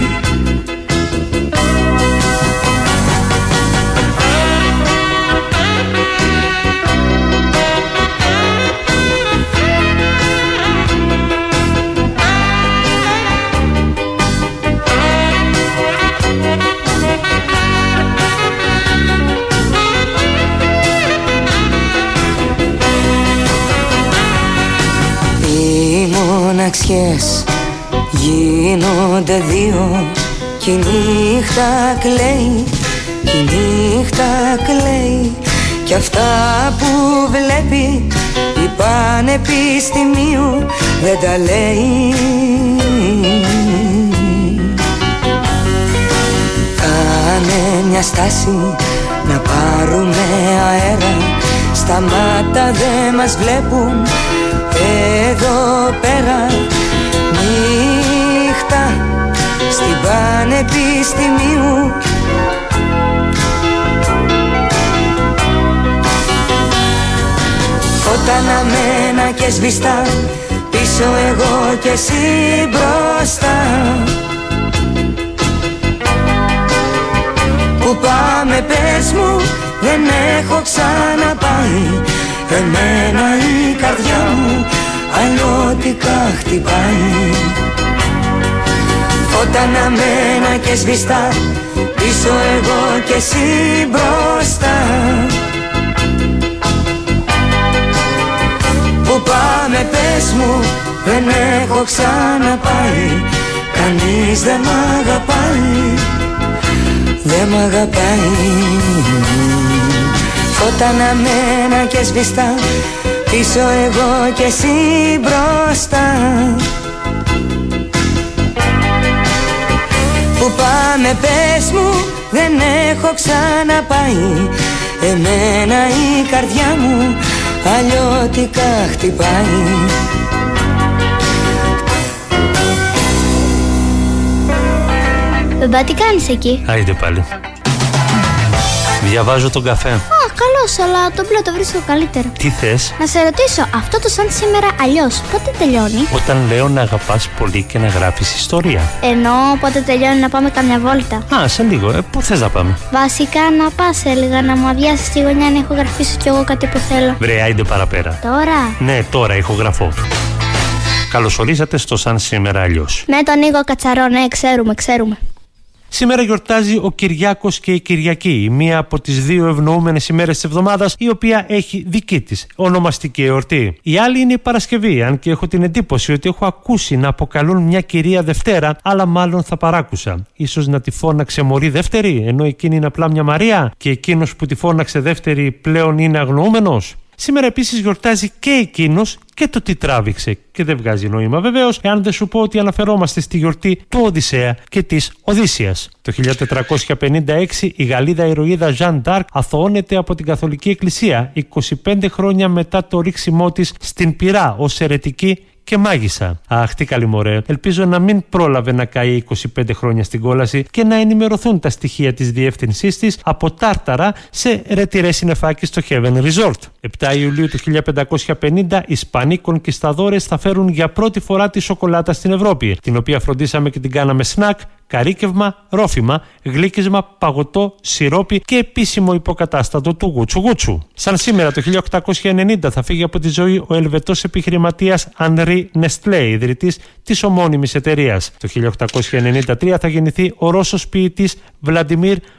Μοναξιές γίνονται δύο κι η νύχτα κλαίει, κι η νύχτα κλαίει κι αυτά που βλέπει η πανεπιστημίου δεν τα λέει. Κάνε μια στάση να πάρουμε αέρα, στα μάτα δεν μας βλέπουν εδώ πέρα. Νύχτα στην πανεπιστημίου φώτα αναμένα και σβηστά, πίσω εγώ και εσύ μπροστά. Πού πάμε πες μου, δεν έχω ξαναπάει. Εμένα η καρδιά μου αλλιώτικα χτυπάει. Φώτα αναμένα και σβηστά, πίσω εγώ και εσύ μπροστά. Πού πάμε πες μου, δεν έχω ξαναπάει. Κανείς δεν μ' αγαπάει, δεν μ' αγαπάει. Φώτα αναμένα και σβηστά, πίσω εγώ και εσύ μπροστά. Πού πάμε πες μου, δεν έχω ξαναπάει. Εμένα η καρδιά μου αλλιώτικα χτυπάει. Μπαμπά, τι κάνεις εκεί? Άιντε πάλι. Διαβάζω τον καφέ. Α, καλώς, αλλά το μπλε το βρίσκω καλύτερο. Τι θες? Να σε ρωτήσω, αυτό το σαν σήμερα αλλιώς, πότε τελειώνει? Όταν λέω να αγαπάς πολύ και να γράφεις ιστορία. Ενώ πότε τελειώνει να πάμε καμιά βόλτα. Α, σε λίγο, ε, πού θες να πάμε? Βασικά να πας έλεγα, να μου αδειάσεις τη γωνιά να ηχογραφήσω κι εγώ κάτι που θέλω. Βρε, άιντε παραπέρα. Τώρα? Ναι, τώρα ηχογραφώ. Καλωσορίσατε στο Σαν Σήμερα Αλλιώς. Με τον Νίκο Κατσαρό, ναι, ξέρουμε, ξέρουμε. Σήμερα γιορτάζει ο Κυριάκος και η Κυριακή, η μία από τις δύο ευνοούμενες ημέρες της εβδομάδας, η οποία έχει δική της ονομαστική εορτή. Η άλλη είναι η Παρασκευή, αν και έχω την εντύπωση ότι έχω ακούσει να αποκαλούν μια κυρία Δευτέρα, αλλά μάλλον θα παράκουσα. Ίσως να τη φώναξε μωρή Δεύτερη, ενώ εκείνη είναι απλά μια Μαρία, και εκείνος που τη φώναξε Δεύτερη πλέον είναι αγνοούμενος. Σήμερα επίσης γιορτάζει και εκείνος και το τι τράβηξε. Και δεν βγάζει νόημα βεβαίως εάν δεν σου πω ότι αναφερόμαστε στη γιορτή του Οδυσσέα και της Οδύσσειας. Το χίλια τετρακόσια πενήντα έξι η Γαλλίδα ηρωίδα Jeanne d'Arc αθωώνεται από την Καθολική Εκκλησία είκοσι πέντε χρόνια μετά το ρίξιμό της στην πυρά ως αιρετική και μάγισσα. Αχ, τι καλή μωρέ. Ελπίζω να μην πρόλαβε να καεί είκοσι πέντε χρόνια στην κόλαση και να ενημερωθούν τα στοιχεία της διεύθυνσής της από Τάρταρα σε ρετυρέ συννεφάκι στο Heaven Resort. επτά Ιουλίου του χίλια πεντακόσια πενήντα, οι Ισπανοί κονκισταδόρες θα φέρουν για πρώτη φορά τη σοκολάτα στην Ευρώπη, την οποία φροντίσαμε και την κάναμε σνακ, καρύκευμα, ρόφημα, γλύκισμα, παγωτό, σιρόπι και επίσημο υποκατάστατο του γούτσου γούτσου. Σαν σήμερα το χίλια οκτακόσια ενενήντα θα φύγει από τη ζωή ο Ελβετός επιχειρηματίας Ανρί Νεστλέ, ιδρυτής της ομώνυμης εταιρείας. Το χίλια οκτακόσια ενενήντα τρία θα γεννηθεί ο Ρώσος ποιητής Βλαντιμίρ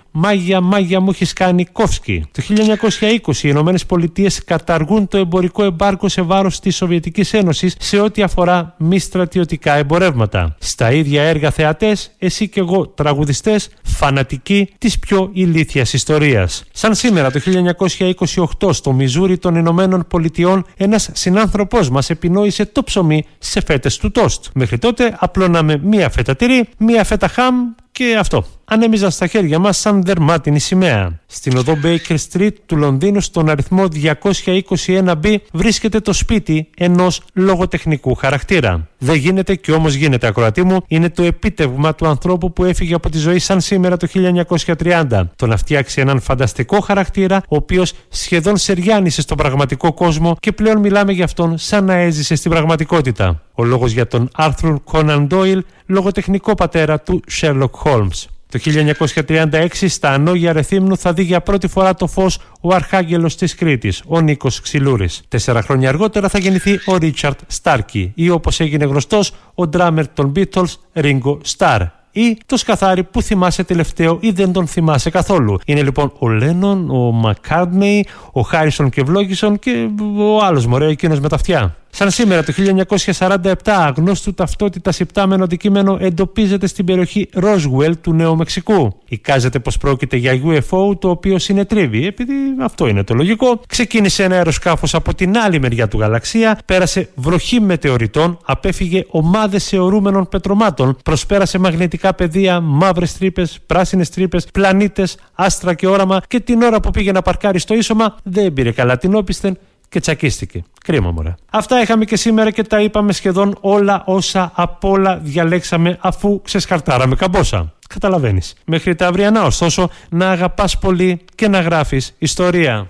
«Μάγια, μάγια μου έχεις κάνει Κόφσκι». Το χίλια εννιακόσια είκοσι οι Ηνωμένες Πολιτείες καταργούν το εμπορικό εμπάργκο σε βάρος της Σοβιετικής Ένωσης σε ό,τι αφορά μη στρατιωτικά εμπορεύματα. Στα ίδια έργα θεατές, εσύ και εγώ τραγουδιστές, φανατικοί της πιο ηλίθιας ιστορίας. Σαν σήμερα το χίλια εννιακόσια είκοσι οκτώ στο Μιζούρι των Ηνωμένων Πολιτειών ένας συνάνθρωπός μας επινόησε το ψωμί σε φέτες του τόστ. Μέχρι τότε απλώναμε μία φέτα τυρί, μία φέτα χαμ και αυτό. Ανέμιζαν στα χέρια μας σαν δερμάτινη σημαία. Στην οδό Baker Street του Λονδίνου, στον αριθμό διακόσια είκοσι ένα μπι, βρίσκεται το σπίτι ενός λογοτεχνικού χαρακτήρα. Δεν γίνεται και όμως γίνεται, ακροατή μου, είναι το επίτευγμα του ανθρώπου που έφυγε από τη ζωή σαν σήμερα το χίλια εννιακόσια τριάντα. Το να φτιάξει έναν φανταστικό χαρακτήρα, ο οποίος σχεδόν σεριάνισε στον πραγματικό κόσμο και πλέον μιλάμε για αυτόν σαν να έζησε στην πραγματικότητα. Ο λόγος για τον Arthur Conan Doyle, λογοτεχνικό πατέρα του Sherlock Holmes. Το χίλια εννιακόσια τριάντα έξι στα Ανόγια Ρεθύμνου θα δει για πρώτη φορά το φως ο αρχάγγελος της Κρήτης, ο Νίκος Ξυλούρης. Τέσσερα χρόνια αργότερα θα γεννηθεί ο Ρίτσαρντ Στάρκι ή, όπως έγινε γνωστός, ο ντράμερ των Beatles, Ringo Starr. Ή το σκαθάρι που θυμάσαι τελευταίο ή δεν τον θυμάσαι καθόλου. Είναι λοιπόν ο Λένον, ο Μακάρτνεϊ, ο Χάρισον και Βλόγισον και ο άλλος μωρέ, εκείνος με τα αυτιά. Σαν σήμερα το χίλια εννιακόσια σαράντα επτά, αγνώστου ταυτότητας υπτάμενο αντικείμενο εντοπίζεται στην περιοχή Roswell του Νέου Μεξικού. Εικάζεται πως πρόκειται για γιου εφ ο, το οποίο συνετρίβει, επειδή αυτό είναι το λογικό. Ξεκίνησε ένα αεροσκάφος από την άλλη μεριά του γαλαξία, πέρασε βροχή μετεωρητών, απέφυγε ομάδες αιωρούμενων πετρωμάτων, προσπέρασε μαγνητικά πεδία, μαύρες τρύπες, πράσινες τρύπες, πλανήτες, άστρα και όραμα, και την ώρα που πήγε να παρκάρει στο ίσωμα δεν πήρε καλά την όπισθεν και τσακίστηκε. Κρίμα μωρέ. Αυτά είχαμε και σήμερα και τα είπαμε σχεδόν όλα όσα απ' όλα διαλέξαμε αφού ξεσκαρτάραμε καμπόσα. Καταλαβαίνεις. Μέχρι τα αυριανά ωστόσο να αγαπάς πολύ και να γράφεις ιστορία.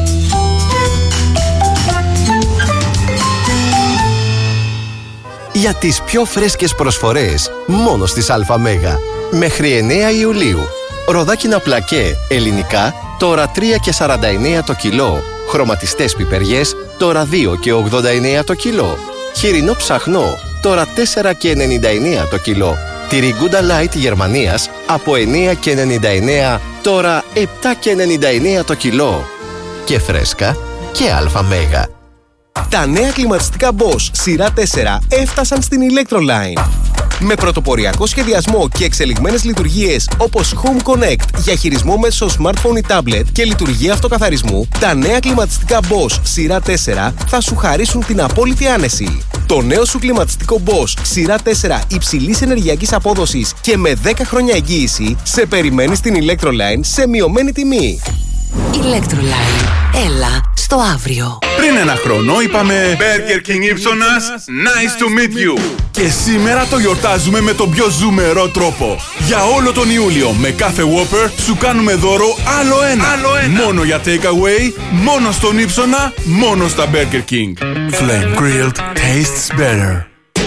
Για τις πιο φρέσκες προσφορές μόνο στις ΑΜΕΓΑ. Μέχρι εννέα Ιουλίου. Ροδάκινα πλακέ ελληνικά τώρα τρία και σαράντα εννέα το κιλό. Χρωματιστές πιπεριές τώρα δύο και ογδόντα εννέα το κιλό. Χοιρινό ψαχνό τώρα τέσσερα και ενενήντα εννέα το κιλό. Τυριγκούντα Light Γερμανίας από εννέα και ενενήντα εννέα τώρα επτά και ενενήντα εννέα το κιλό. Και φρέσκα και ΑΜΕΓΑ. Τα νέα κλιματιστικά Bosch σειρά τέσσερα έφτασαν στην Electroline. Με πρωτοποριακό σχεδιασμό και εξελιγμένες λειτουργίες όπως Home Connect για χειρισμό μέσω smartphone ή tablet και λειτουργία αυτοκαθαρισμού, τα νέα κλιματιστικά Bosch σειρά τέσσερα θα σου χαρίσουν την απόλυτη άνεση. Το νέο σου κλιματιστικό Bosch σειρά τέσσερα υψηλής ενεργειακής απόδοσης και με δέκα χρόνια εγγύηση σε περιμένει στην Electroline σε μειωμένη τιμή. Electroline. Έλα στο αύριο. Πριν ένα χρόνο είπαμε Burger King Ήψονας, nice to meet you. Και σήμερα το γιορτάζουμε με τον πιο ζουμερό τρόπο. Για όλο τον Ιούλιο με κάθε Whopper σου κάνουμε δώρο άλλο ένα. Άλλο ένα. Μόνο για takeaway, μόνο στον Ήψονα, μόνο στα Burger King. Flame grilled tastes better.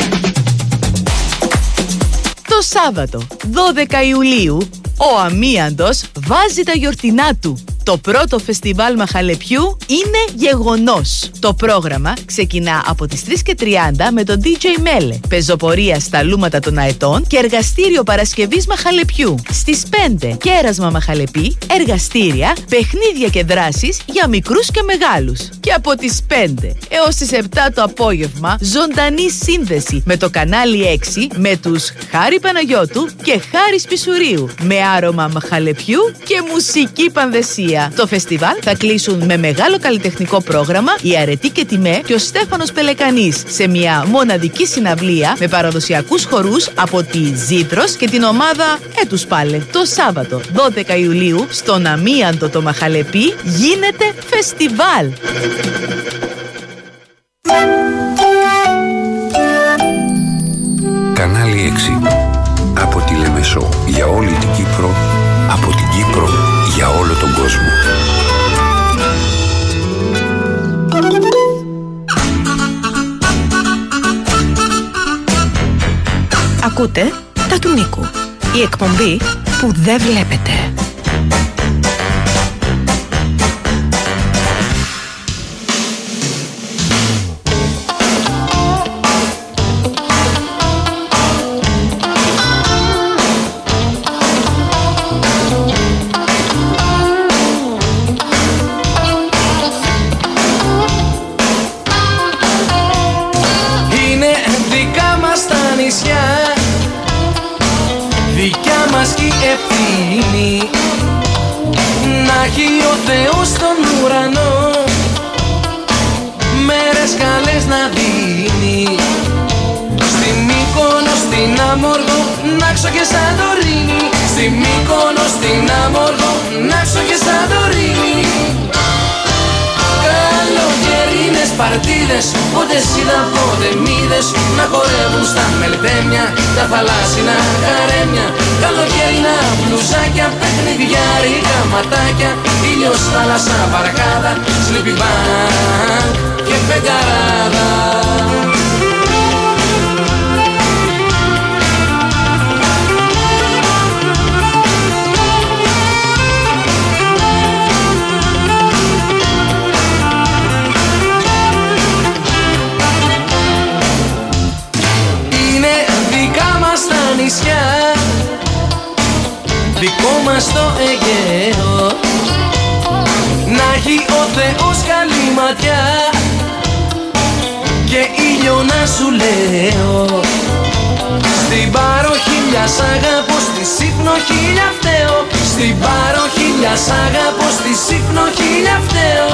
Το Σάββατο δώδεκα Ιουλίου ο Αμίαντος βάζει τα γιορτινά του. Το πρώτο φεστιβάλ μαχαλεπιού είναι γεγονός. Το πρόγραμμα ξεκινά από τις τρεις και τριάντα με τον ντι τζέι Μέλε, πεζοπορία στα λούματα των αετών και εργαστήριο Παρασκευής μαχαλεπιού. Στις πέντε κέρασμα μαχαλεπί, εργαστήρια, παιχνίδια και δράσεις για μικρούς και μεγάλους. Και από τις πέντε έως τις επτά το απόγευμα ζωντανή σύνδεση με το κανάλι έξι με τους Χάρη Παναγιώτου και Χάρη Πισουρίου με άρωμα μαχαλεπιού και μουσική πανδεσία. Το φεστιβάλ θα κλείσουν με μεγάλο καλλιτεχνικό πρόγραμμα η Αρετή και Τιμέ και ο Στέφανος Πελεκανής σε μια μοναδική συναυλία με παραδοσιακούς χορούς από τη Ζήτρος και την ομάδα Έτους Πάλε. Το Σάββατο δώδεκα Ιουλίου στον Αμίαντο το Μαχαλεπί γίνεται φεστιβάλ. Κανάλι έξι. Από τη Λεμεσό για όλη την Κύπρο, από την Κύπρο για όλο τον κόσμο. Ακούτε τα του Νίκου, η εκπομπή που δεν βλέπετε. ευθύνη. Να έχει ο Θεός στον ουρανό μέρες καλές να δίνει. Στη Μύκονο, στην Άμοργο, Νάξο και Σαντορίνη. Στη Μύκονο, στην Άμοργο, Νάξο και Σαντορίνη. Καλοκαιρινές παρτίδες, πότε είδα πότε μύδες να χορεύουν στα μελτέμια, τα θαλάσσινα χαρέμια. Καλοκαιρινά μπλουζάκια, παιχνιδιάρικα ματάκια, ήλιος, θάλασσα, παρκάδα, Sleepy Bank και φεγγαράδα. Δικό μας το Αιγαίο, να έχει ο Θεός καλή ματιά και ήλιο να σου λέω. Στην παροχήλια σ' αγαπώ, στη Συχνοχήλια φταίω. Στην παροχήλια σ' αγαπώ, στη Συχνοχήλια φταίω.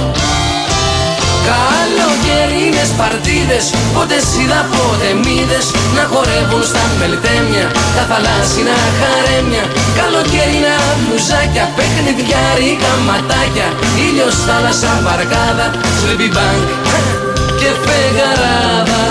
Καλοκαιρινές παρτίδες, πότε είδα πότε μύδες να χορεύουν στα μελτέμια, τα θαλάσσινα χαρέμια. Καλοκαιρινά μπλουζάκια, παιχνιδιάρικα ματάκια, ήλιος, θάλασσα, παρκάδα, Sleepy Bank και φεγγαράδα.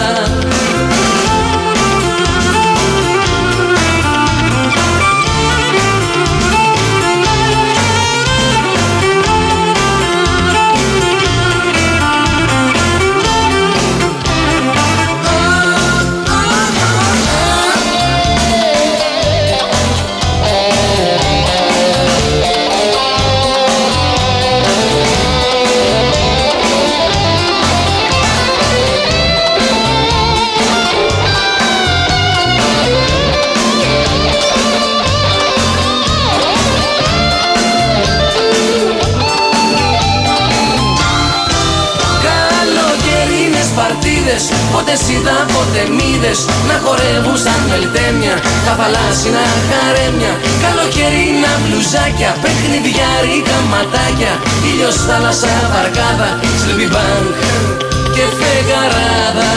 Πότε είδα πότε μύδες να χορεύουν σαν μελτέμια, τα θαλάσσινα χαρέμια. Καλοκαιρινά μπλουζάκια, παιχνιδιάρικα ματάκια, ήλιος, θάλασσα, βαρκάδα, Sleepy Bank και φεγγαράδα.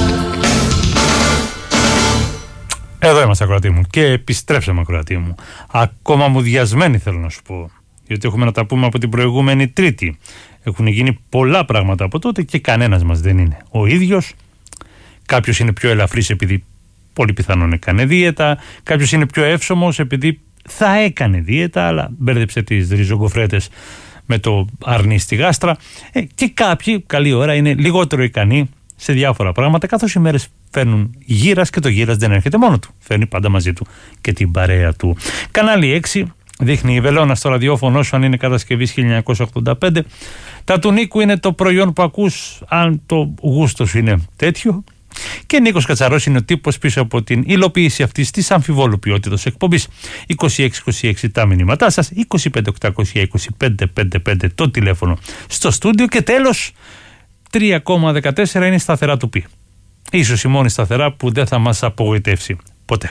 Εδώ είμαστε, ακροατή μου, και επιστρέψαμε, ακροατή μου. Ακόμα μουδιασμένοι, θέλω να σου πω, γιατί έχουμε να τα πούμε από την προηγούμενη Τρίτη. Έχουν γίνει πολλά πράγματα από τότε και κανένας μας δεν είναι ο ίδιος. Κάποιος είναι πιο ελαφρύς επειδή πολύ πιθανόν έκανε δίαιτα. Κάποιος είναι πιο εύσωμος επειδή θα έκανε δίαιτα, αλλά μπέρδεψε τις ριζογκοφρέτες με το αρνί στη γάστρα. Ε, και κάποιοι, καλή ώρα, είναι λιγότερο ικανοί σε διάφορα πράγματα, καθώς οι μέρες φέρνουν γύρας και το γύρας δεν έρχεται μόνο του. Φέρνει πάντα μαζί του και την παρέα του. Κανάλι έξι δείχνει η Βελώνα στο ραδιόφωνο σου, αν είναι κατασκευής χίλια εννιακόσια ογδόντα πέντε. Τα του Νίκου είναι το προϊόν που ακούς, αν το γούστο σου είναι τέτοιο. Και Νίκος Κατσαρός είναι ο τύπος πίσω από την υλοποίηση αυτής της αμφιβόλου ποιότητας εκπομπής. είκοσι έξι είκοσι έξι τα μηνύματά σας, είκοσι πέντε οκτακόσια είκοσι πέντε πενήντα πέντε το τηλέφωνο στο στούντιο και τέλος τρία κόμμα δεκατέσσερα είναι σταθερά του πι. Ίσως η μόνη σταθερά που δεν θα μας απογοητεύσει ποτέ.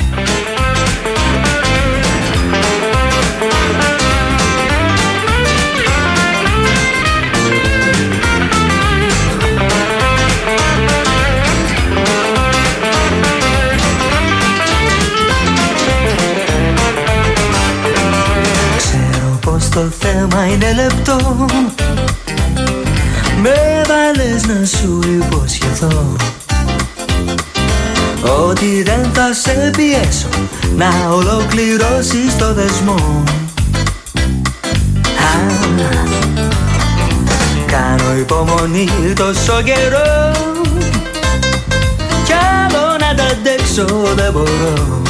Το θέμα είναι λεπτό, με βάλες να σου υποσχεθώ ότι δεν θα σε πιέσω να ολοκληρώσεις το δεσμό. Α, κάνω υπομονή τόσο καιρό κι άλλο να τα αντέξω δεν μπορώ.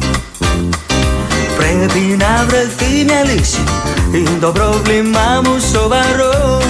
Πρέπει να βρεθεί μια λύση, είναι το πρόβλημά μου σοβαρό.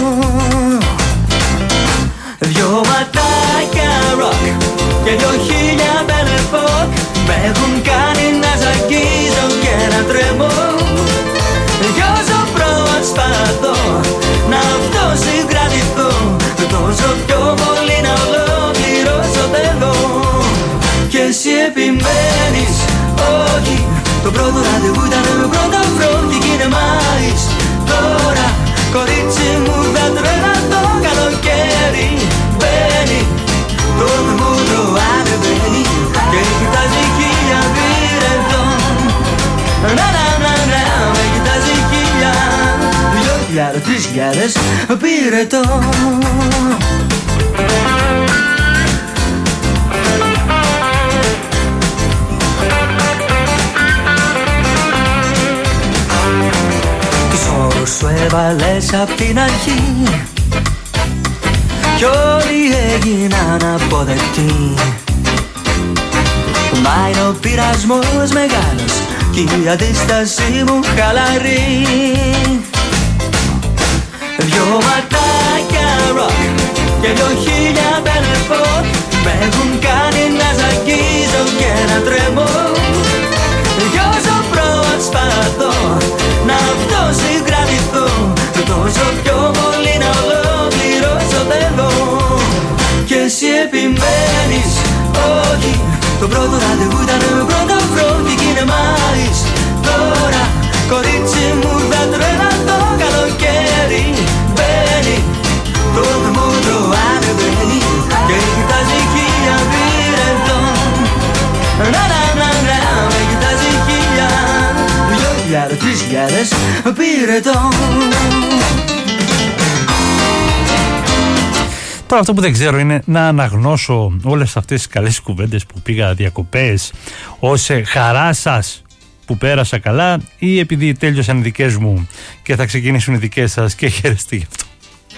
Δυο ματάκια ροκ και δυο χίλια πελεπόκ με έχουν κάνει να ζαγίζω και να τρέμω. Κι όσο προσπαθώ να αυτό συγκρατηθώ, τόσο πιο πολύ να ολοκληρώσω θέλω. Και εσύ επιμένεις όχι, Το πρώτο ραντεβού ήταν με πρώτο βρω και κινεμάεις. Τώρα κορίτσι μου θα τρελαθώ. Καλοκαίρι μπαίνει, το δεμούτρο ανεβαίνει και κοιτάζει χίλια πυρετών. Να να να να, με κοιτάζει χίλια, δυο χιλιάδες, τρεις χιλιάδες πυρετών. Σου έβαλες απ' την αρχή κι όλοι έγιναν αποδεκτοί. Μα είναι ο πειρασμός μεγάλος κι η αντίσταση μου χαλαρή. Δυο ματάκια ροκ και δυο χίλια πελεπόκ με έχουν κάνει να ζαγγίζω και να τρέμω. Κι όσο προσπαθώ να αυτοσυγκρατηθώ, τόσο πιο πολύ να ολοκληρώσω θέλω. Και εσύ επιμένεις, όχι, το πρώτο ραντεβού ήταν με πρώτο βρω και κινεμάεις. Τώρα, κορίτσι μου θα τρελαθώ. Καλοκαίρι μπαίνει, το δεμούτρο ανεβαίνει και κοιτάζει χίλια πυρετών. Να να να να, με κοιτάζει χίλια, δυο χιλιάδες, τρεις χιλιάδες πυρετών. Τώρα αυτό που δεν ξέρω είναι να αναγνώσω όλες αυτές τις καλές κουβέντες που πήγα διακοπές ως χαρά σας που πέρασα καλά, ή επειδή τέλειωσαν οι δικές μου και θα ξεκινήσουν οι δικές σας και χαίρεστε γι' αυτό.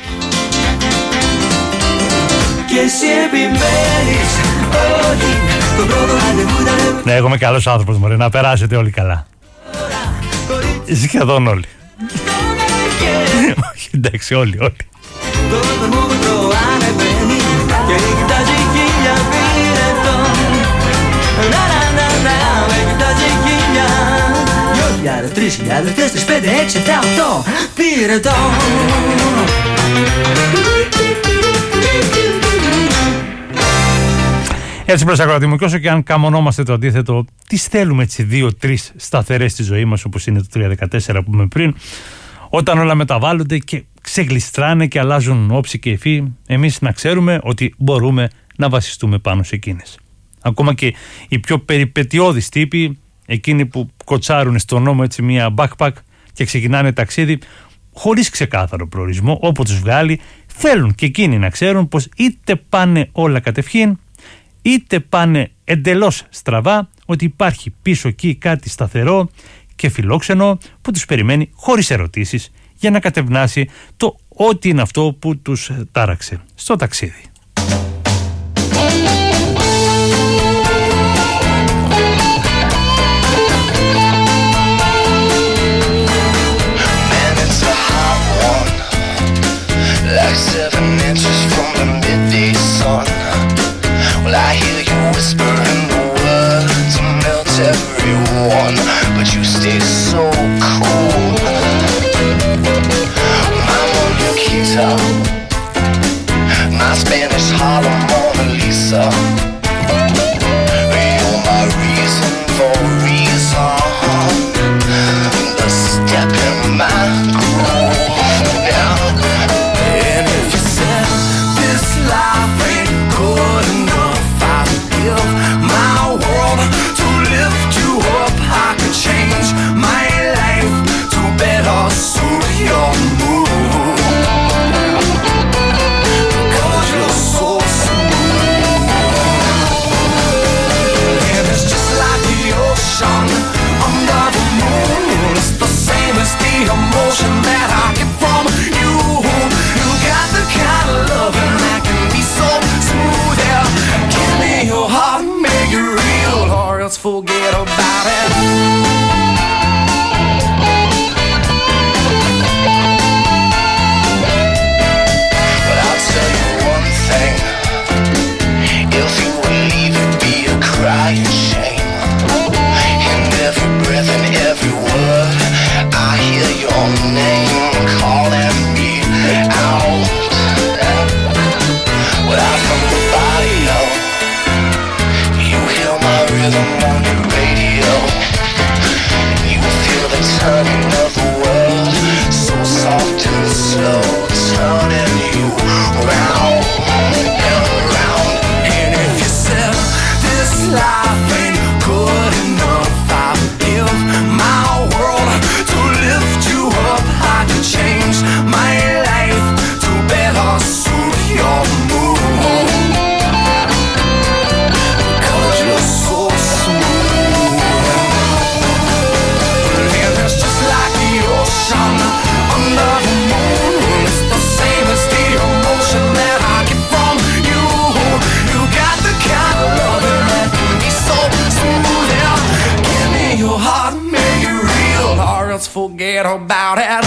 Και εσύ επιμένεις, όχι, το πρώτο ραντεβού ήταν... Ναι, εγώ είμαι καλός άνθρωπος μωρέ, να περάσετε όλοι καλά. Σχεδόν όλοι. Όχι, εντάξει, όλοι, όλοι. Το δεμούτρο ανεβαίνει και κοιτάζει χίλια πυρετών. Να να να να, με κοιτάζει χίλια, δυο χιλιάδες, τρεις χιλιάδες, τέσσερις, πέντε, έξι, επτά, οκτώ πυρετών. Έτσι προς ακροατή μου, και όσο και αν καμονόμαστε το αντίθετο, τις θέλουμε έτσι δύο-τρεις σταθερές στη ζωή μας, όπως είναι το τρία δεκατέσσερα που είπαμε πριν, όταν όλα μεταβάλλονται και ξεγλιστράνε και αλλάζουν όψη και υφή, εμείς να ξέρουμε ότι μπορούμε να βασιστούμε πάνω σε εκείνες. Ακόμα και οι πιο περιπετειώδεις τύποι, εκείνοι που κοτσάρουν στον νόμο έτσι μια backpack και ξεκινάνε ταξίδι χωρίς ξεκάθαρο προορισμό, όπου τους βγάλει, θέλουν και εκείνοι να ξέρουν πως είτε πάνε όλα κατευχήν, είτε πάνε εντελώς στραβά, ότι υπάρχει πίσω εκεί κάτι σταθερό και φιλόξενο που τους περιμένει χωρίς ερωτήσεις για να κατευνάσει το ό,τι είναι αυτό που τους τάραξε στο ταξίδι. Everyone, but you stay so cool. My Monica, my Spanish Harlem Mona Lisa. You're my reason for reason. The step in my groove. Yeah. And if you said this life ain't good enough, I'll give my world to lift you up. I could change my life to better suit your mood. Cause you're so smooth. forget about it.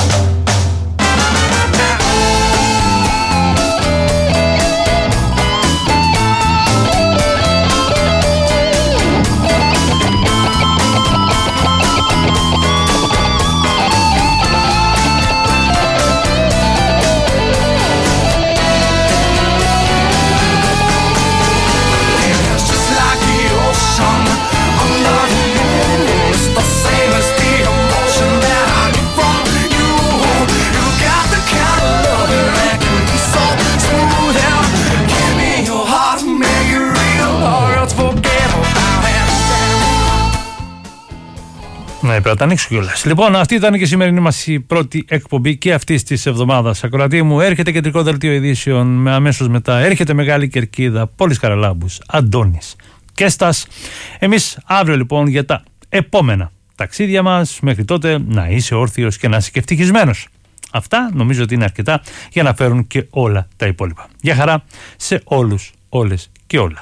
Ναι, πρέπει να τα ανοίξω κιόλας. Λοιπόν, αυτή ήταν και η σημερινή μας η πρώτη εκπομπή και αυτή τη εβδομάδα. Ακροατή μου, έρχεται κεντρικό δελτίο ειδήσεων με αμέσως μετά. Έρχεται Μεγάλη Κερκίδα, Πόλης Καραλάμπους, Αντώνης και Στας. Εμείς αύριο λοιπόν για τα επόμενα ταξίδια μας. Μέχρι τότε να είσαι όρθιος και να είσαι και ευτυχισμένος. Αυτά νομίζω ότι είναι αρκετά για να φέρουν και όλα τα υπόλοιπα. Γεια χαρά σε όλους, όλες και όλα.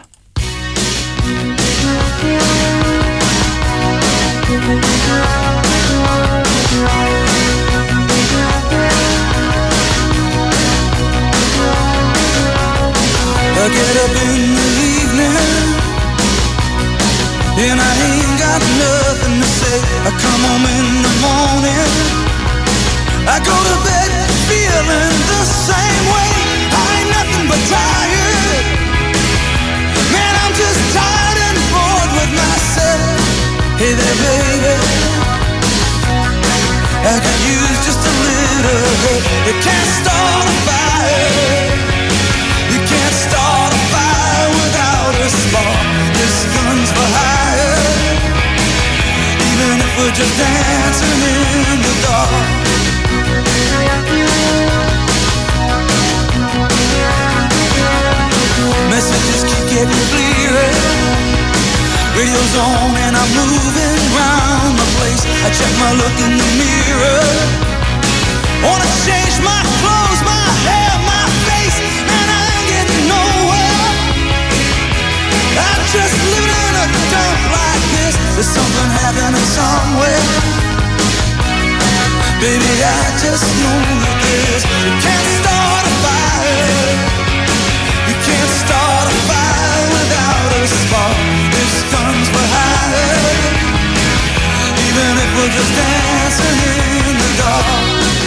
I get up in the evening and I ain't got nothing to say. I come home in the morning, I go to bed feeling the same way. I ain't nothing but tired, man, I'm just tired and bored with myself. Hey there baby, I could use just a little help. You can't start a fire, you can't start a fire without a spark. This gun's for hire, even if we're just dancing in the dark. Messages keep getting clearer, radio's on and I'm moving round the place. I check my look in the mirror, wanna change my clothes, my hair, my face, and I ain't getting nowhere. I'm just living in a dump like this. There's something happening somewhere, baby, I just know that this. You can't start a fire, you can't start a fire without a spark. This gun's for hire, even if we're just dancing in the dark.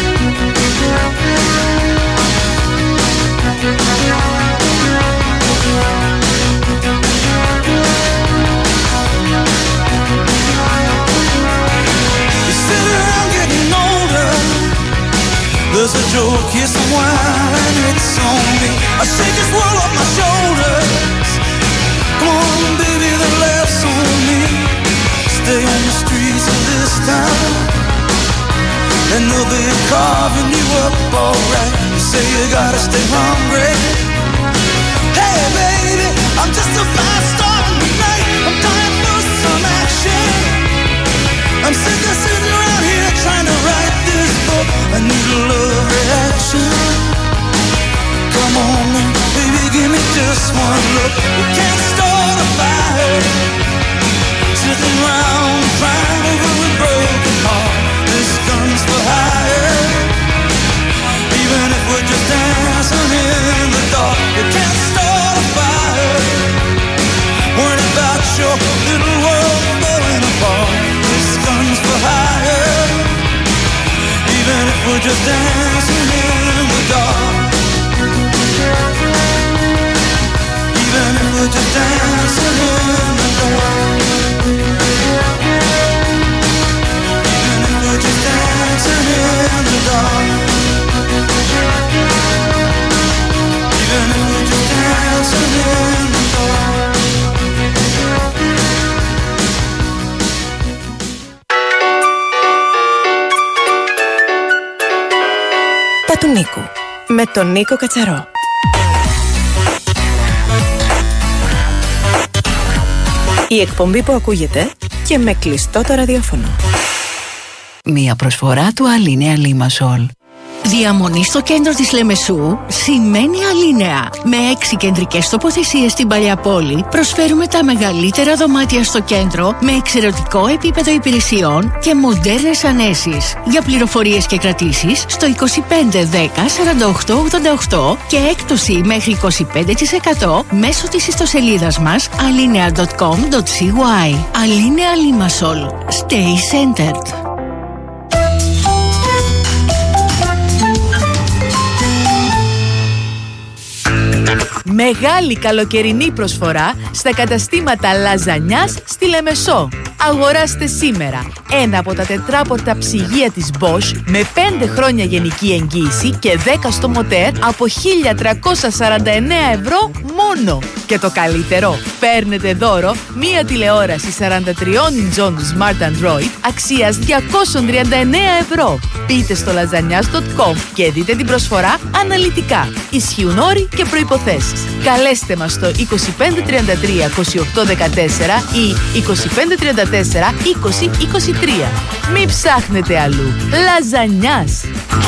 You sit around getting older, there's a joke here somewhere and it's on me. I shake this world off my shoulders. Come on, baby, the laughs on me. Stay on the streets of this town, and they'll be carving you up alright. You say you gotta stay hungry. Hey, baby, I'm just about starting tonight. I'm dying for some action. I'm sick of sitting around here trying to write this book. I need a love reaction. Come on now, baby, give me just one look. We can't start a fire, sitting around crying over a broken heart. This gun's for hire, even if we're just dancing in the dark. You can't start a fire, worrying about your little world falling apart. This gun's for hire, even if we're just dancing in the dark. Even if we're just dancing in the dark. Even if we're just dancing in the dark. Even if we're just dancing in the dark. Τα του Νίκου με τον Νίκο Κατσαρό. Η εκπομπή που ακούγεται και με κλειστό το ραδιόφωνο. Μία προσφορά του Αλίνεα Λίμασολ. Διαμονή στο κέντρο της Λεμεσού σημαίνει Αλίνεα. Με έξι κεντρικές τοποθεσίες στην παλιά πόλη προσφέρουμε τα μεγαλύτερα δωμάτια στο κέντρο με εξαιρετικό επίπεδο υπηρεσιών και μοντέρνες ανέσεις. Για πληροφορίες και κρατήσεις στο είκοσι πέντε δέκα σαράντα οκτώ ογδόντα οκτώ και έκπτωση μέχρι είκοσι πέντε τοις εκατό μέσω της ιστοσελίδας μας alinea τελεία com τελεία cy. Alinea Limassol. Stay centered. Μεγάλη καλοκαιρινή προσφορά στα καταστήματα Λαζανιάς στη Λεμεσό. Αγοράστε σήμερα ένα από τα τετράπορτα ψυγεία της Bosch με πέντε χρόνια γενική εγγύηση και δέκα στο μοτέρ από χίλια τριακόσια σαράντα εννέα ευρώ μόνο. Και το καλύτερο, παίρνετε δώρο μία τηλεόραση σαράντα τριών ιντσών Smart Android αξίας διακόσια τριάντα εννέα ευρώ. Μπείτε στο λαζανιάς τελεία com και δείτε την προσφορά αναλυτικά. Ισχύουν όροι και προϋποθέσεις. Καλέστε μας στο είκοσι πέντε τριάντα τρία είκοσι οκτώ δεκατέσσερα ή είκοσι πέντε τριάντα τέσσερα είκοσι είκοσι τρία. Μη ψάχνετε αλλού. Λαζανιάς.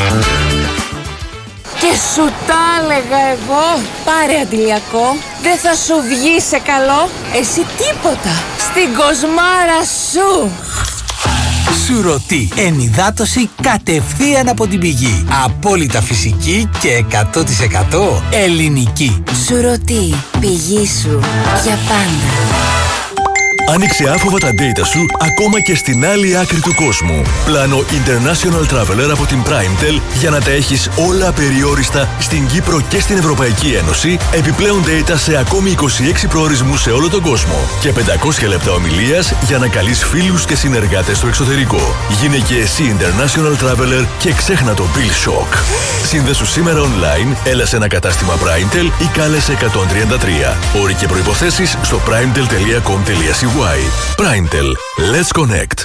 Και σου τα έλεγα εγώ, πάρε αντιλιακό, δεν θα σου βγει σε καλό, εσύ τίποτα, στην κοσμάρα σου. Σουρωτή. Ενυδάτωση κατευθείαν από την πηγή. Απόλυτα φυσική και εκατό τοις εκατό ελληνική. Σουρωτή. Πηγή σου για πάντα. Άνοιξε άφοβα τα data σου ακόμα και στην άλλη άκρη του κόσμου. Πλάνο International Traveler από την PrimeTel για να τα έχεις όλα απεριόριστα στην Κύπρο και στην Ευρωπαϊκή Ένωση. Επιπλέον data σε ακόμη είκοσι έξι προορισμούς σε όλο τον κόσμο. Και πεντακόσια λεπτά ομιλίας για να καλείς φίλους και συνεργάτες στο εξωτερικό. Γίνε και εσύ International Traveler και ξέχνα το Bill Shock. Σύνδεσου σήμερα online, έλα σε ένα κατάστημα PrimeTel ή κάλεσε εκατόν τριάντα τρία. Όροι και προϋποθέσεις στο primetel τελεία com τελεία c y. PrimeTel. Let's connect.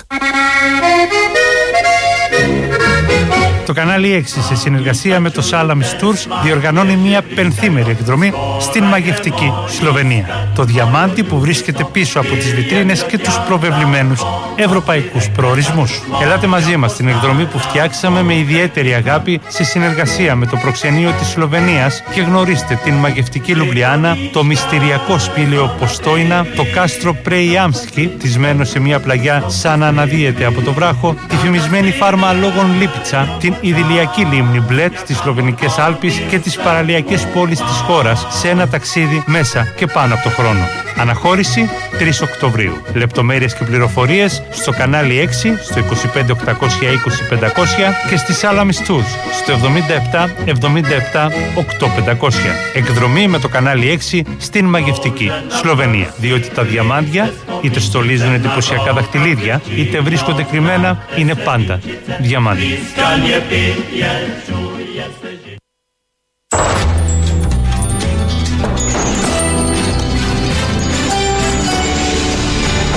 Το κανάλι έξι σε συνεργασία με το Salamis Tours διοργανώνει μια πενθήμερη εκδρομή στην μαγευτική Σλοβενία. Το διαμάντι που βρίσκεται πίσω από τις βιτρίνες και τους προβεβλημένους ευρωπαϊκούς προορισμούς. Ελάτε μαζί μας στην εκδρομή που φτιάξαμε με ιδιαίτερη αγάπη σε συνεργασία με το προξενείο της Σλοβενίας και γνωρίστε την μαγευτική Λουμπλιάνα, το μυστηριακό σπήλαιο Ποστόινα, το κάστρο Πρεϊάμσκι, τισμένο σε μια πλαγιά σαν να αναδύεται από το βράχο, τη φημισμένη φάρμα Λόγων Λίπιτσα, την ιδηλιακή λίμνη Μπλέτ στις Σλοβενικές Άλπεις και τις παραλιακές πόλεις της χώρας σε ένα ταξίδι μέσα και πάνω από το χρόνο. Αναχώρηση τρεις Οκτωβρίου. Λεπτομέρειες και πληροφορίες στο κανάλι έξι, στο είκοσι πέντε οκτακόσια είκοσι πεντακόσια και στη Salamis Tours στο εβδομήντα επτά εβδομήντα επτά οκτώ πεντακόσια. Εκδρομή με το κανάλι έξι στην μαγευτική Σλοβενία. Διότι τα διαμάντια είτε στολίζουν εντυπωσιακά δαχτυλίδια είτε βρίσκονται κρυμμένα, είναι πάντα διαμάντια.